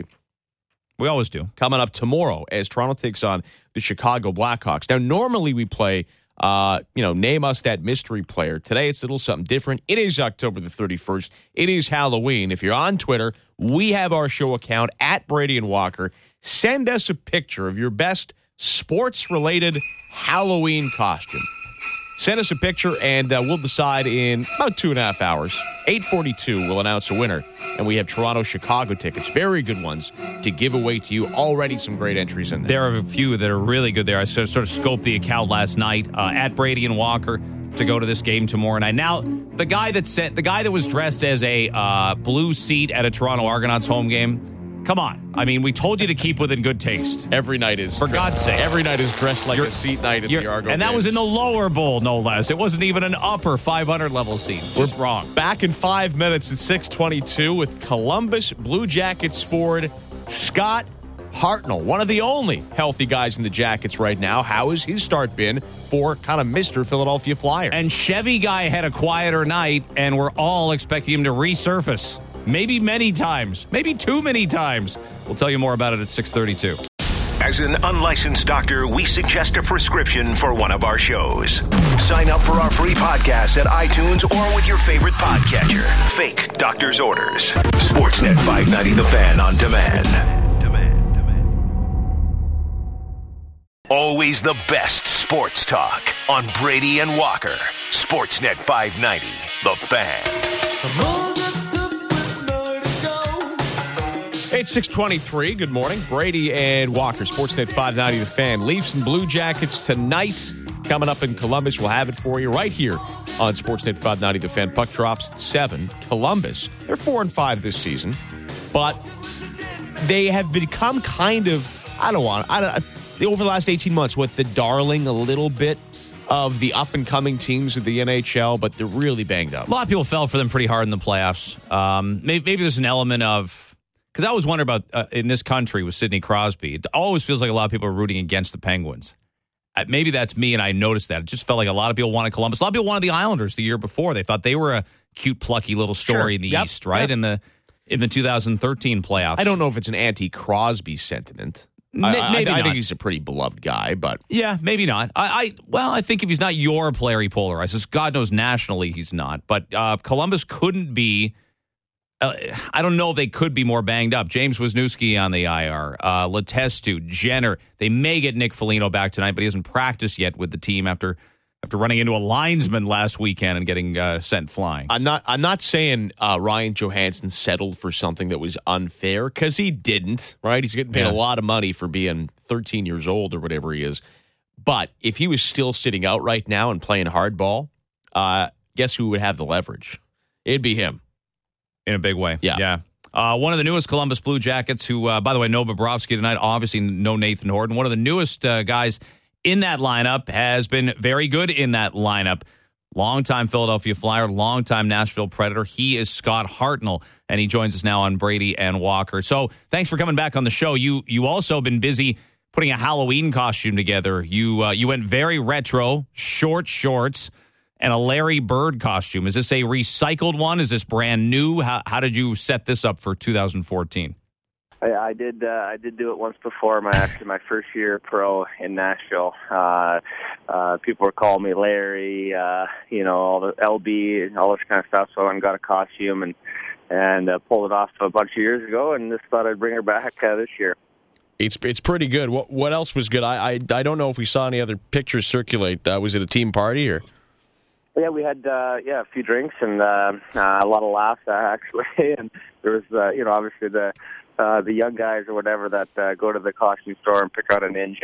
We always do. Coming up tomorrow as Toronto takes on the Chicago Blackhawks. Now, normally we play name us that mystery player. Today, it's a little something different. It is October the 31st. It is Halloween. If you're on Twitter, we have our show account at Brady and Walker. Send us a picture of your best sports-related Halloween costume. Send us a picture, and we'll decide in about 2.5 hours. 8:42, we'll announce a winner. And we have Toronto-Chicago tickets, very good ones, to give away to you. Already some great entries in there. There are a few that are really good there. I sort of scoped the account last night at Brady and Walker to go to this game tomorrow night. Now, the guy that was dressed as a blue seat at a Toronto Argonauts home game, come on. I mean, we told you to keep within good taste. Every night is, for God's sake, every night is dressed like a seat night at the Argo. And that was in the lower bowl, no less. It wasn't even an upper 500 level seat. Just wrong. Back in 5 minutes at 6:22 with Columbus Blue Jackets forward Scott Hartnell, one of the only healthy guys in the Jackets right now. How has his start been for kind of Mr. Philadelphia Flyer? And Chevy guy had a quieter night, and we're all expecting him to resurface. Maybe many times. Maybe too many times. We'll tell you more about it at 6:32. As an unlicensed doctor, we suggest a prescription for one of our shows. Sign up for our free podcast at iTunes or with your favorite podcatcher. Fake doctor's orders. Sportsnet 590 The Fan on demand. Always the best sports talk on Brady and Walker. Sportsnet 590 The Fan. It's 6:23. Good morning. Brady and Walker, Sportsnet 590 The Fan. Leafs and Blue Jackets tonight. Coming up in Columbus. We'll have it for you right here on Sportsnet 590 The Fan. Puck drops at 7. Columbus, they're 4-5 this season, but they have become kind of, over the last 18 months, the darling a little bit of the up-and-coming teams of the NHL, but they're really banged up. A lot of people fell for them pretty hard in the playoffs. Maybe there's an element of because I always wonder about in this country with Sidney Crosby. It always feels like a lot of people are rooting against the Penguins. Maybe that's me, and I noticed that. It just felt like a lot of people wanted Columbus. A lot of people wanted the Islanders the year before. They thought they were a cute, plucky little story in the East, right? Yep. In the 2013 playoffs. I don't know if it's an anti-Crosby sentiment. Maybe I not. think he's a pretty beloved guy, but Yeah, maybe not. I think if he's not your player, he polarizes. God knows nationally he's not. But Columbus couldn't be. I don't know if they could be more banged up. James Wisniewski on the IR, Letestu, Jenner. They may get Nick Foligno back tonight, but he hasn't practiced yet with the team after running into a linesman last weekend and getting sent flying. I'm not saying Ryan Johansson settled for something that was unfair, because he didn't, right? He's getting paid a lot of money for being 13 years old or whatever he is. But if he was still sitting out right now and playing hardball, guess who would have the leverage? It'd be him. In a big way. Yeah. One of the newest Columbus Blue Jackets who, by the way, no Bobrovsky tonight, obviously no Nathan Horton. One of the newest guys in that lineup has been very good in that lineup. Longtime Philadelphia Flyer, longtime Nashville Predator. He is Scott Hartnell, and he joins us now on Brady and Walker. So thanks for coming back on the show. You also been busy putting a Halloween costume together. You went very retro, short shorts, and a Larry Bird costume. Is this a recycled one? Is this brand new? How did you set this up for 2014? I did do it once before my first year pro in Nashville. People were calling me Larry, all the LB, all this kind of stuff. So I went and got a costume and pulled it off a bunch of years ago, and just thought I'd bring her back this year. It's pretty good. What else was good? I don't know if we saw any other pictures circulate. Was it a team party or? Yeah, we had a few drinks and a lot of laughs actually, and there was obviously the young guys or whatever that go to the costume store and pick out a ninja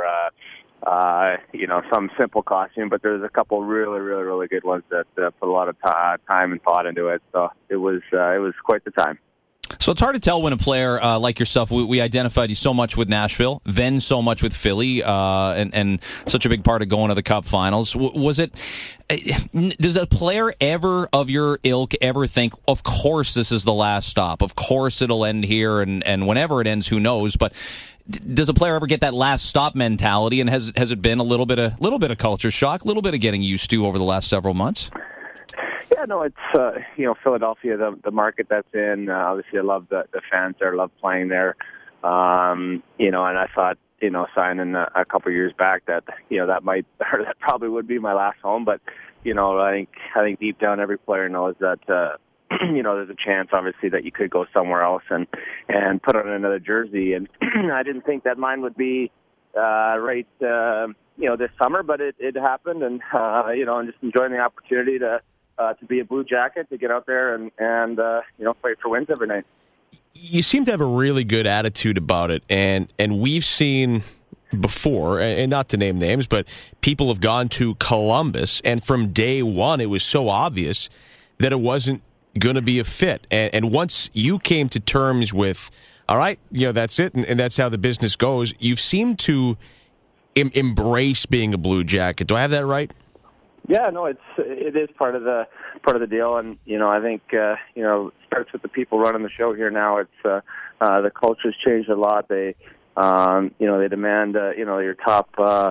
or some simple costume, but there's a couple really, really, really good ones that put a lot of time and thought into it. So it was quite the time. So it's hard to tell when a player like yourself, we identified you so much with Nashville, then so much with Philly, and such a big part of going to the Cup Finals. Was it? Does a player ever of your ilk ever think, of course this is the last stop, of course it'll end here, and whenever it ends, who knows? But does a player ever get that last stop mentality, and has it been a little bit of culture shock, a little bit of getting used to over the last several months? Yeah, no, it's Philadelphia, the market that's in. Obviously, I love the fans there, love playing there. And I thought, signing a couple of years back that that probably would be my last home. But I think deep down every player knows that there's a chance, obviously, that you could go somewhere else and put on another jersey. And I didn't think that mine would be right this summer, but it happened, and I'm just enjoying the opportunity to be a Blue Jacket, to get out there and fight for wins every night. You seem to have a really good attitude about it, and we've seen before, and not to name names, but people have gone to Columbus, and from day one it was so obvious that it wasn't going to be a fit. And once you came to terms with, all right, that's it, and that's how the business goes, you've seemed to embrace being a Blue Jacket. Do I have that right? Yeah, no, it is part of the deal, and I think it starts with the people running the show here now. It's the culture's changed a lot. They they demand your top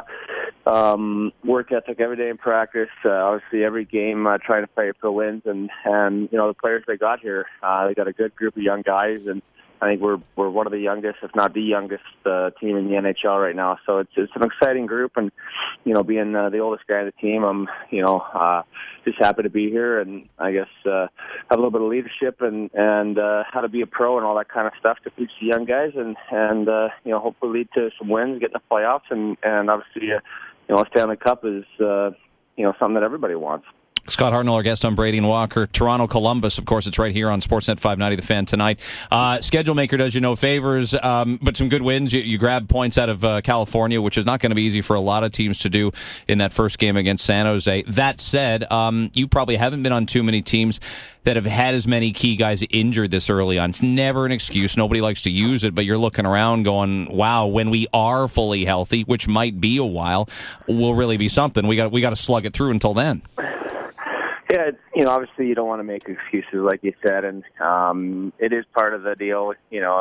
work ethic every day in practice. Obviously, every game trying to fight for wins, and the players they got here, they got a good group of young guys, and I think we're one of the youngest, if not the youngest, team in the NHL right now. So it's an exciting group, and being the oldest guy on the team, I'm just happy to be here, and I guess have a little bit of leadership and how to be a pro and all that kind of stuff to teach the young guys, and hopefully lead to some wins, get in the playoffs, and obviously a Stanley Cup is something that everybody wants. Scott Hartnell, our guest on Brady and Walker. Toronto, Columbus, of course, it's right here on Sportsnet 590, The Fan tonight. Schedule maker does you no favors, but some good wins. You grab points out of California, which is not going to be easy for a lot of teams to do in that first game against San Jose. That said, you probably haven't been on too many teams that have had as many key guys injured this early on. It's never an excuse. Nobody likes to use it, but you're looking around going, wow, when we are fully healthy, which might be a while, will really be something. We got to slug it through until then. Yeah, obviously you don't want to make excuses like you said, and it is part of the deal,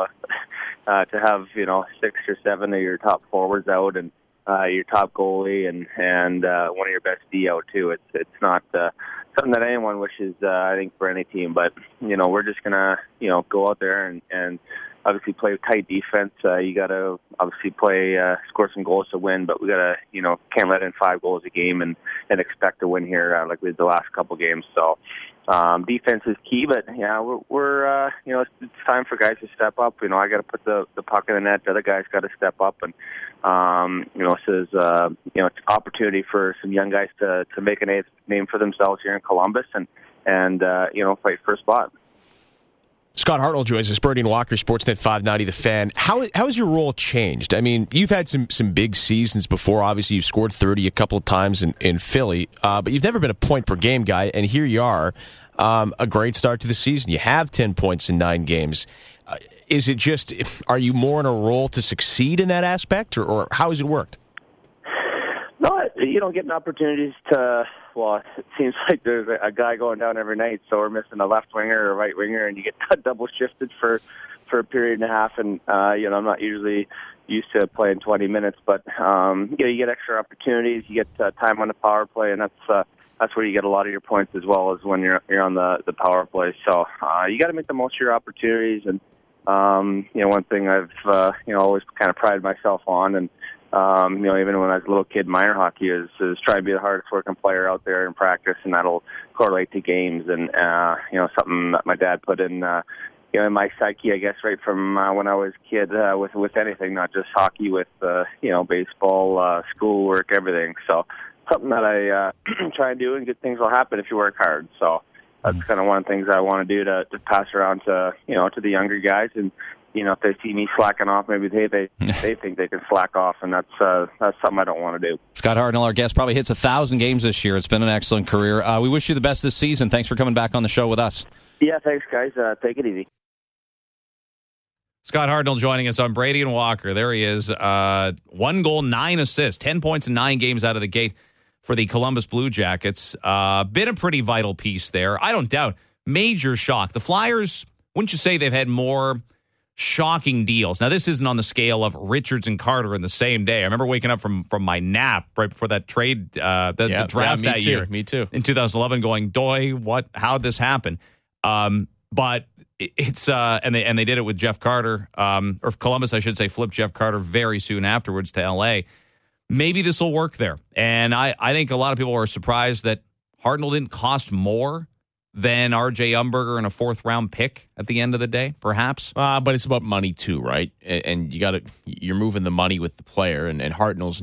to have, 6 or 7 of your top forwards out and your top goalie and one of your best D out too. It's not something that anyone wishes, I think, for any team. But, we're just going to, go out there and obviously play tight defense. You got to obviously play, score some goals to win, but we got to, can't let in 5 goals a game and expect to win here like we did the last couple games. So defense is key, but yeah, we're it's time for guys to step up. I got to put the puck in the net. The other guys got to step up, and so there's it's an opportunity for some young guys to make a name for themselves here in Columbus and fight for a spot. Scott Hartnell joins us, Brady and Walker, Sportsnet 590, The Fan. How has your role changed? I mean, you've had some big seasons before. Obviously, you've scored 30 a couple of times in Philly, but you've never been a point-per-game guy, and here you are, a great start to the season. You have 10 points in 9 games. Is it just, are you more in a role to succeed in that aspect, or how has it worked? No, getting opportunities to, it seems like there's a guy going down every night, so we're missing a left winger or a right winger, and you get double shifted for a period and a half, and, I'm not usually used to playing 20 minutes, but, you get extra opportunities, you get time on the power play, and that's where you get a lot of your points as well as when you're on the power play. So, you got to make the most of your opportunities, and, one thing I've, always kind of prided myself on, and, even when I was a little kid, minor hockey is try to be the hardest working player out there in practice, and that'll correlate to games. And, something that my dad put in, in my psyche, I guess, right from when I was a kid with anything, not just hockey, with, baseball, schoolwork, everything. So something that I try and do, and good things will happen if you work hard. So that's kind of one of the things I want to do to pass around to, to the younger guys. And, if they see me slacking off, maybe they think they can slack off, and that's something I don't want to do. Scott Hartnell, our guest, probably hits 1,000 games this year. It's been an excellent career. We wish you the best this season. Thanks for coming back on the show with us. Yeah, thanks, guys. Take it easy. Scott Hartnell joining us on Brady and Walker. There he is. 1 goal, 9 assists, 10 points in 9 games out of the gate for the Columbus Blue Jackets. Been a pretty vital piece there. I don't doubt. Major shock. The Flyers, wouldn't you say they've had more shocking deals? Now, this isn't on the scale of Richards and Carter in the same day. I remember waking up from my nap right before that trade, the draft that year. Me too. In 2011, going, doy, how'd this happen? But it's and they did it with Jeff Carter, or Columbus, I should say, flipped Jeff Carter very soon afterwards to L.A. Maybe this will work there. And I think a lot of people are surprised that Hartnell didn't cost more than R.J. Umberger and a 4th-round pick at the end of the day, perhaps. But it's about money too, right? And you're moving the money with the player, and Hartnell's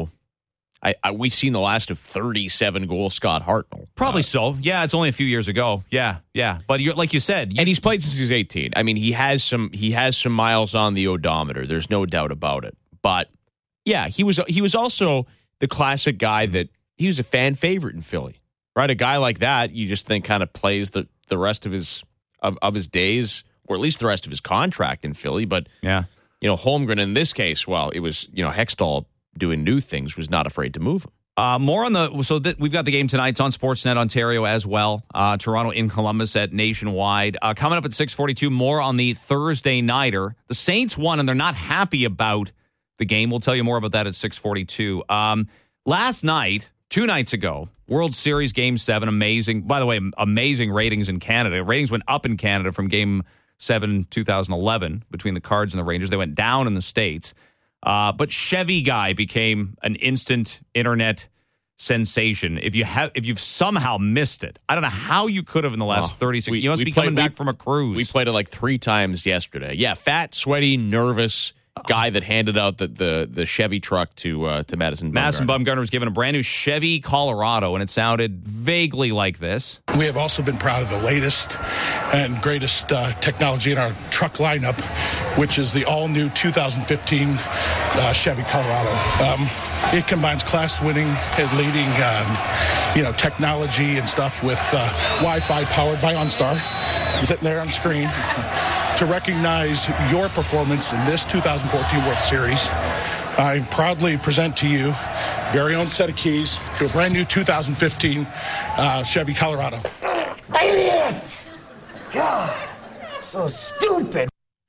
we've seen the last of 37-goal Scott Hartnell. Probably so. Yeah, it's only a few years ago. Yeah. But like you said, and he's played since he's 18. I mean, he has some miles on the odometer. There's no doubt about it. But yeah, he was also the classic guy that he was a fan favorite in Philly. Right, a guy like that, you just think kind of plays the rest of his days, or at least the rest of his contract in Philly. But yeah, Holmgren in this case, well, it was Hextall doing new things, was not afraid to move him. More on we've got the game tonight. It's on Sportsnet Ontario as well. Toronto in Columbus at Nationwide. Coming up at 6:42. More on the Thursday nighter. The Saints won, and they're not happy about the game. We'll tell you more about that at 6:42. Last night. 2 nights ago, World Series Game 7, amazing. By the way, amazing ratings in Canada. Ratings went up in Canada from Game 7 2011 between the Cards and the Rangers. They went down in the States. But Chevy Guy became an instant internet sensation. If you've somehow missed it, I don't know how you could have in the last 36. You must be coming back from a cruise. We played it like 3 times yesterday. Yeah, fat, sweaty, nervous guy that handed out the Chevy truck to Madison Bumgarner. Madison Bumgarner was given a brand new Chevy Colorado, and it sounded vaguely like this. We have also been proud of the latest and greatest technology in our truck lineup, which is the all-new 2015 Chevy Colorado. It combines class-winning and leading, technology and stuff with Wi-Fi powered by OnStar. Sitting there on the screen. To recognize your performance in this 2014 World Series, I proudly present to you very own set of keys to a brand new 2015 Chevy Colorado. idiot! God, so stupid.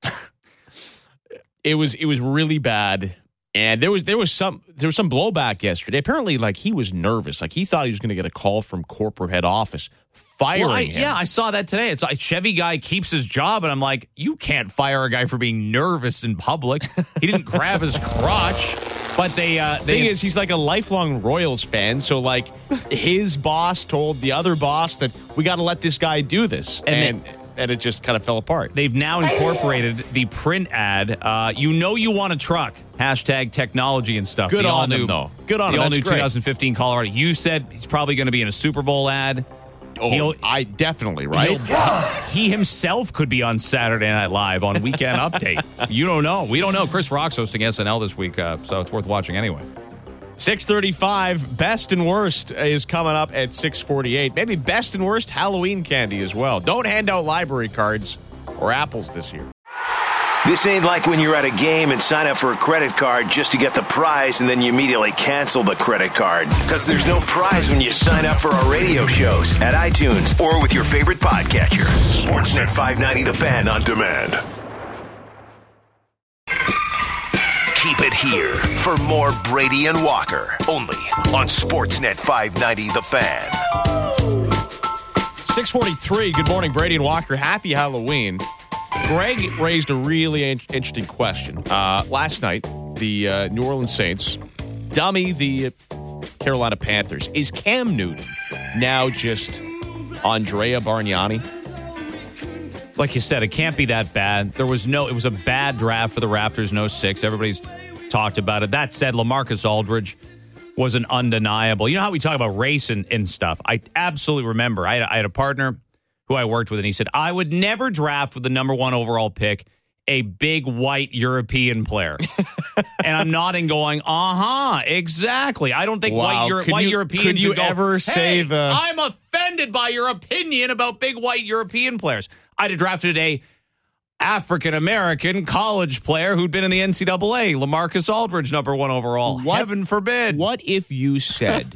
It was really bad. And there was some blowback yesterday. Apparently, like, he was nervous. Like, he thought he was going to get a call from corporate head office firing him. Yeah, I saw that today. It's like Chevy guy keeps his job, and I'm like, you can't fire a guy for being nervous in public. He didn't grab his crotch. But they thing is, he's like a lifelong Royals fan. So, like, his boss told the other boss that we got to let this guy do this, and it just kind of fell apart. They've now incorporated the print ad. You want a truck. # technology and stuff. Good on them, though. Good on the them. all new That's great. 2015 Colorado. You said he's probably going to be in a Super Bowl ad. I definitely, right? He himself could be on Saturday Night Live on Weekend Update. You don't know. We don't know. Chris Rock's hosting SNL this week, so it's worth watching anyway. 6:35, Best and Worst is coming up at 6:48. Maybe Best and Worst Halloween candy as well. Don't hand out library cards or apples this year. This ain't like when you're at a game and sign up for a credit card just to get the prize and then you immediately cancel the credit card. Because there's no prize when you sign up for our radio shows at iTunes or with your favorite podcatcher. Sportsnet 590 The Fan on demand. Keep it here for more Brady and Walker, only on Sportsnet 590 The Fan. 6:43, good morning, Brady and Walker. Happy Halloween. Greg raised a really interesting question. Last night, the New Orleans Saints dummy the Carolina Panthers. Is Cam Newton now just Andrea Bargnani? Like you said, it can't be that bad. It was a bad draft for the Raptors in 06. Everybody's talked about it. That said, LaMarcus Aldridge was an undeniable. You know how we talk about race and stuff? I absolutely remember. I had a partner who I worked with, and he said, I would never draft with the number 1 overall pick a big white European player. And I'm nodding going, exactly. I don't think white Europeans could you would go, ever say hey, I'm offended by your opinion about big white European players. I'd have drafted a African-American college player who'd been in the NCAA, LaMarcus Aldridge, number 1 overall. Heaven forbid. What if you said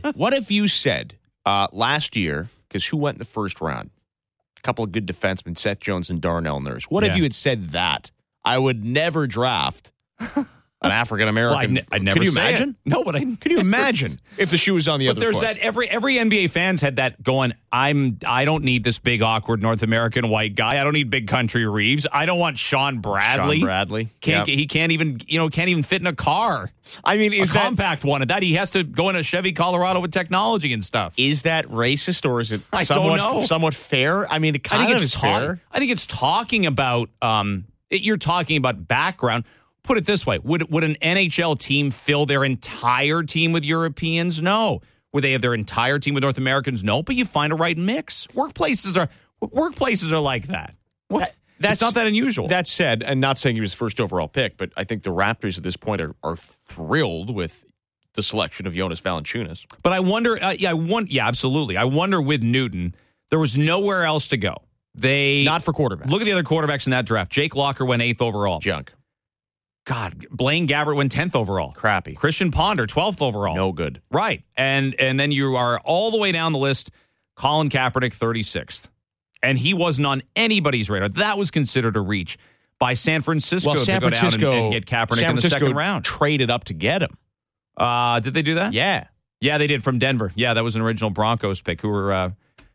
last year, because who went in the first round? A couple of good defensemen, Seth Jones and Darnell Nurse. What if you had said that? I would never draft an African-American. Well, I'd never Could you say imagine? It. No, but Could you imagine if the shoe was on the other foot? But there's that every NBA fans had that going, I don't need this big awkward North American white guy. I don't need big country Reeves. I don't want Sean Bradley. He can't even fit in a car. I mean, is a compact one at that. He has to go in a Chevy Colorado with technology and stuff. Is that racist or is it somewhat fair? I mean, it kind of is fair. I think it's talking about you're talking about background. Put it this way. Would an NHL team fill their entire team with Europeans? No. Would they have their entire team with North Americans? No. But you find a right mix. Workplaces are like that. It's not that unusual. That said, and not saying he was the first overall pick, but I think the Raptors at this point are thrilled with the selection of Jonas Valanciunas. But I wonder, absolutely. I wonder with Newton, there was nowhere else to go. Not for quarterbacks. Look at the other quarterbacks in that draft. Jake Locker went 8th overall. Junk. God, Blaine Gabbert went 10th overall. Crappy. Christian Ponder, 12th overall. No good. Right. And then you are all the way down the list. Colin Kaepernick, 36th. And he wasn't on anybody's radar. That was considered a reach by San Francisco to go down and get Kaepernick in the second round. Traded up to get him. Did they do that? Yeah. Yeah, they did from Denver. Yeah, that was an original Broncos pick who were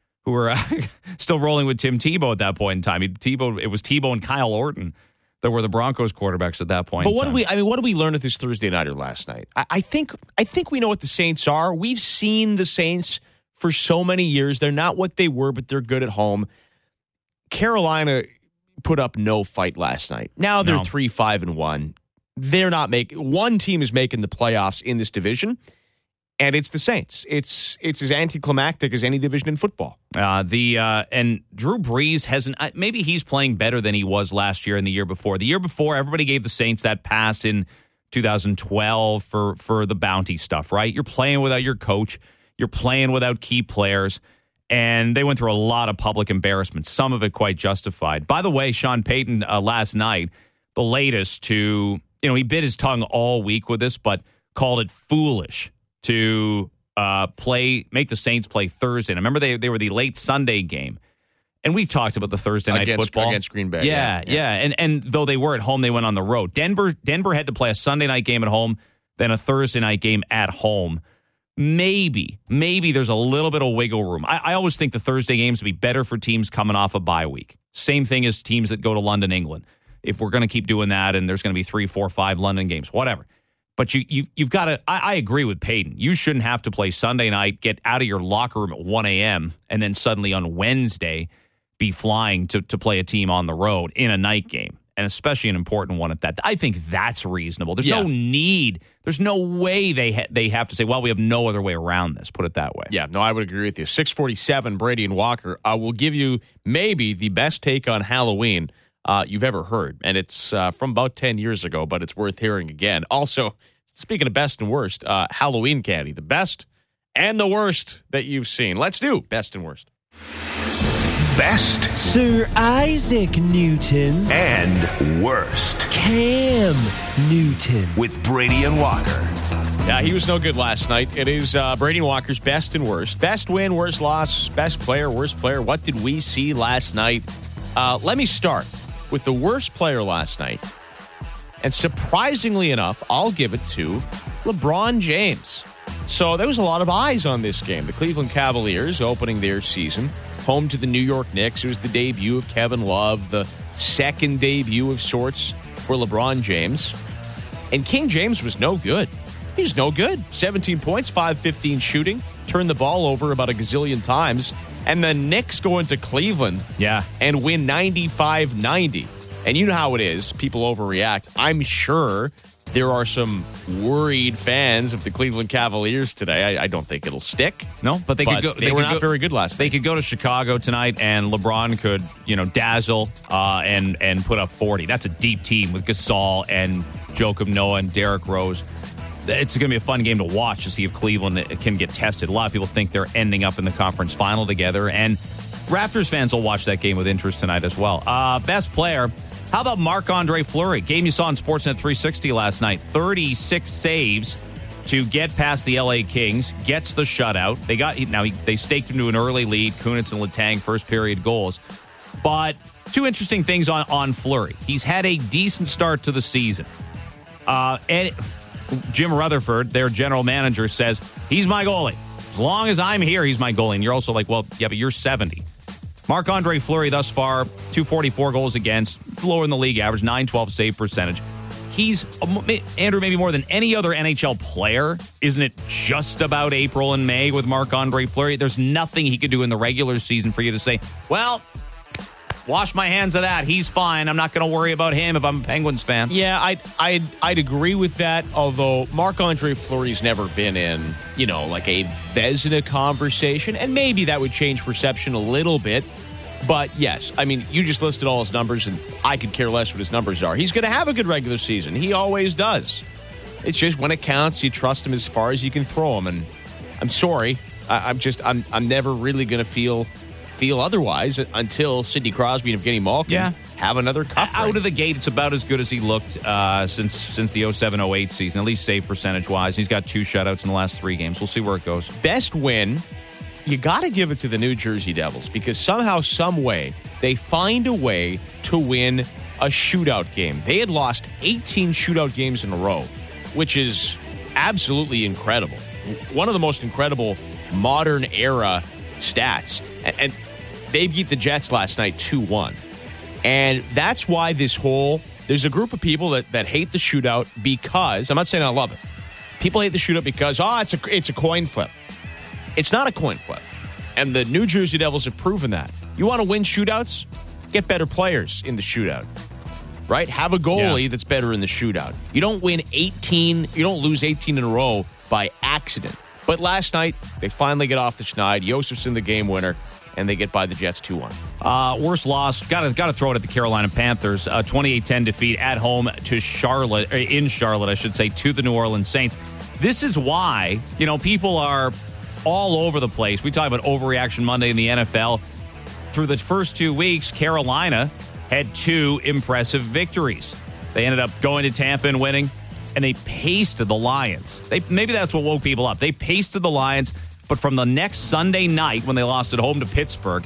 still rolling with Tim Tebow at that point in time. It was Tebow and Kyle Orton that were the Broncos quarterbacks at that point. But what did we learn at this Thursday night or last night? I think we know what the Saints are. We've seen the Saints for so many years. They're not what they were, but they're good at home. Carolina put up no fight last night. Now they're 3-5-1. They're not one team is making the playoffs in this division, and it's the Saints. It's as anticlimactic as any division in football. And Drew Brees hasn't. Maybe he's playing better than he was last year and the year before. The year before, everybody gave the Saints that pass in 2012 for the bounty stuff. Right? You're playing without your coach. You're playing without key players. And they went through a lot of public embarrassment, some of it quite justified. By the way, Sean Payton last night, the latest he bit his tongue all week with this, but called it foolish to make the Saints play Thursday. And I remember they were the late Sunday game. And we talked about the Thursday night football against Green Bay. Yeah. And though they were at home, they went on the road. Denver had to play a Sunday night game at home, then a Thursday night game at home. Maybe there's a little bit of wiggle room. I always think the Thursday games would be better for teams coming off a bye week. Same thing as teams that go to London, England. If we're going to keep doing that, and there's going to be 3, 4, 5 London games, whatever. But you've got to. I agree with Peyton. You shouldn't have to play Sunday night, get out of your locker room at 1 a.m., and then suddenly on Wednesday be flying to play a team on the road in a night game, and especially an important one at that. I think that's reasonable. There's no need. There's no way they have to say, well, we have no other way around this. Put it that way. Yeah, no, I would agree with you. 647, Brady and Walker. I will give you maybe the best take on Halloween you've ever heard. And it's from about 10 years ago, but it's worth hearing again. Also, speaking of best and worst, Halloween candy, the best and the worst that you've seen. Let's do best and worst. Best Sir Isaac Newton and worst. Cam Newton With Brady and Walker. Yeah, he was no good last night. It is Brady and Walker's best and worst. Best win, worst loss, best player, worst player. What did we see last night? Let me start with the worst player last night. And surprisingly enough, I'll give it to LeBron James. So there was a lot of eyes on this game. The Cleveland Cavaliers opening their season, home to the New York Knicks. It was the debut of Kevin Love, the second debut of sorts for LeBron James. And King James was no good. He was no good. 17 points, 5-15 shooting, turned the ball over about a gazillion times. And the Knicks go into Cleveland and win 95-90. And you know how it is. People overreact. I'm sure there are some worried fans of the Cleveland Cavaliers today. I don't think it'll stick. No, but they could go. They were not very good last night. They could go to Chicago tonight, and LeBron could, dazzle and put up 40. That's a deep team with Gasol and Joakim Noah and Derrick Rose. It's going to be a fun game to watch to see if Cleveland can get tested. A lot of people think they're ending up in the conference final together, and Raptors fans will watch that game with interest tonight as well. Best player. How about Marc-Andre Fleury? Game you saw on Sportsnet 360 last night. 36 saves to get past the LA Kings. Gets the shutout. They staked him to an early lead. Kunitz and Letang first period goals. But two interesting things on Fleury. He's had a decent start to the season. And Jim Rutherford, their general manager, says, he's my goalie. As long as I'm here, he's my goalie. And you're also like, well, yeah, but you're 70. Marc-Andre Fleury thus far, 244 goals against. It's lower than the league average, 912 save percentage. He's, Andrew, maybe more than any other NHL player. Isn't it just about April and May with Marc-Andre Fleury? There's nothing he could do in the regular season for you to say, well, wash my hands of that. He's fine. I'm not going to worry about him if I'm a Penguins fan. Yeah, I'd agree with that, although Marc-Andre Fleury's never been in, like a Vezina conversation, and maybe that would change perception a little bit. But yes, I mean, you just listed all his numbers, and I could care less what his numbers are. He's going to have a good regular season. He always does. It's just when it counts, you trust him as far as you can throw him. And I'm sorry, I'm never really going to feel otherwise until Sidney Crosby and Evgeny Malkin have another cup out ring. of the gate. It's about as good as he looked since the 07-08 season, at least save percentage wise. He's got 2 shutouts in the last 3 games. We'll see where it goes. Best win, you got to give it to the New Jersey Devils, because somehow, some way, they find a way to win a shootout game. They had lost 18 shootout games in a row, which is absolutely incredible. One of the most incredible modern era stats. And they beat the Jets last night 2-1. And that's why there's a group of people that hate the shootout because, I'm not saying I love it. People hate the shootout because, it's a coin flip. It's not a coin flip. And the New Jersey Devils have proven that. You want to win shootouts? Get better players in the shootout. Right? Have a goalie that's better in the shootout. You don't lose 18 in a row by accident. But last night, they finally get off the schneid. Josefson, the game winner, and they get by the Jets 2-1. Worst loss, got to throw it at the Carolina Panthers. 28-10 defeat at home to Charlotte, in Charlotte, I should say, to the New Orleans Saints. This is why, people are all over the place. We talk about Overreaction Monday in the NFL. Through the first 2 weeks, Carolina had 2 impressive victories. They ended up going to Tampa and winning, and they pasted the Lions. Maybe that's what woke people up. They pasted the Lions, but from the next Sunday night when they lost at home to Pittsburgh,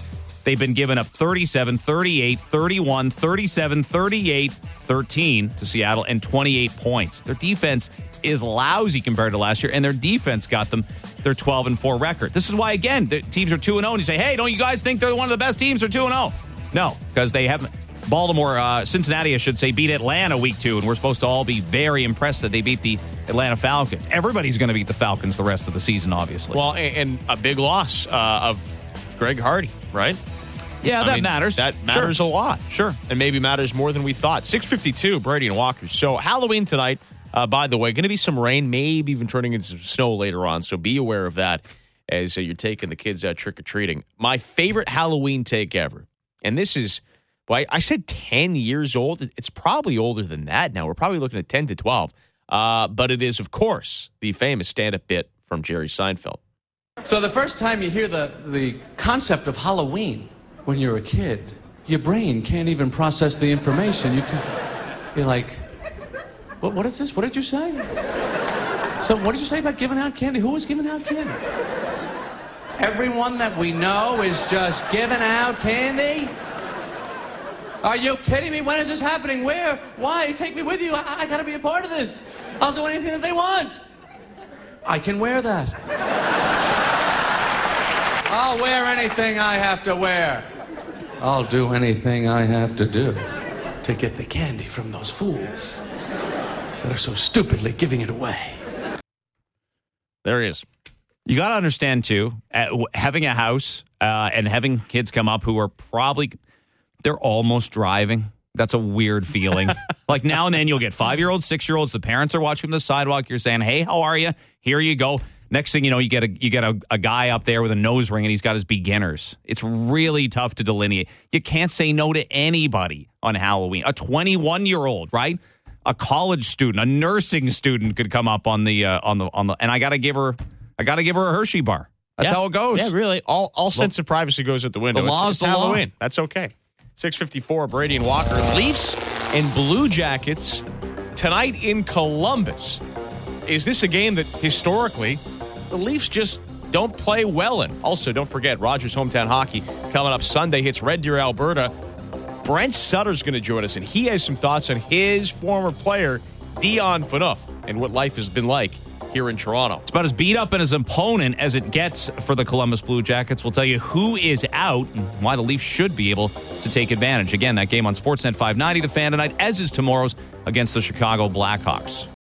They've been giving up 37, 38, 31, 37, 38, 13 to Seattle, and 28 points. Their defense is lousy compared to last year, and their defense got them their 12-4 record. This is why, again, the teams are 2-0, and you say, hey, don't you guys think they're one of the best teams? They're 2-0. No, because they haven't. Cincinnati, I should say, beat Atlanta week 2, and we're supposed to all be very impressed that they beat the Atlanta Falcons. Everybody's going to beat the Falcons the rest of the season, obviously. Well, and a big loss of Greg Hardy, right? Yeah, that matters. That matters a lot. Sure. And maybe matters more than we thought. 6:52, Brady and Walker. So Halloween tonight, by the way, going to be some rain, maybe even turning into some snow later on. So be aware of that as you're taking the kids out trick-or-treating. My favorite Halloween take ever, and this is, well, I said 10 years old. It's probably older than that now. We're probably looking at 10 to 12. But it is, of course, the famous stand-up bit from Jerry Seinfeld. So the first time you hear the concept of Halloween when you're a kid, your brain can't even process the information. You're like, what is this? What did you say? So what did you say about giving out candy? Who was giving out candy? Everyone that we know is just giving out candy? Are you kidding me? When is this happening? Where? Why? Take me with you. I got to be a part of this. I'll do anything that they want. I can wear that. I'll wear anything I have to wear. I'll do anything I have to do to get the candy from those fools that are so stupidly giving it away. There he is. You got to understand, too, having a house and having kids come up who are probably, they're almost driving. That's a weird feeling. Like now and then you'll get 5-year-olds, 6-year-olds. The parents are watching the sidewalk. You're saying, hey, how are you? Here you go. Next thing you know, you get a guy up there with a nose ring and he's got his beginners. It's really tough to delineate. You can't say no to anybody on Halloween. A 21-year-old, right? A college student, a nursing student could come up on the and I got to give her a Hershey bar. That's how it goes. Yeah, really. All sense of privacy goes out the window. The law is the Halloween. law. That's okay. 6:54, Brady and Walker. Leafs and Blue Jackets tonight in Columbus. Is this a game that historically the Leafs just don't play well in? Also, don't forget, Rogers Hometown Hockey coming up Sunday hits Red Deer, Alberta. Brent Sutter's going to join us, and he has some thoughts on his former player, Dion Phaneuf, and what life has been like here in Toronto. It's about as beat up and as opponent as it gets for the Columbus Blue Jackets. We'll tell you who is out and why the Leafs should be able to take advantage. Again, that game on Sportsnet 590, The Fan tonight, as is tomorrow's against the Chicago Blackhawks.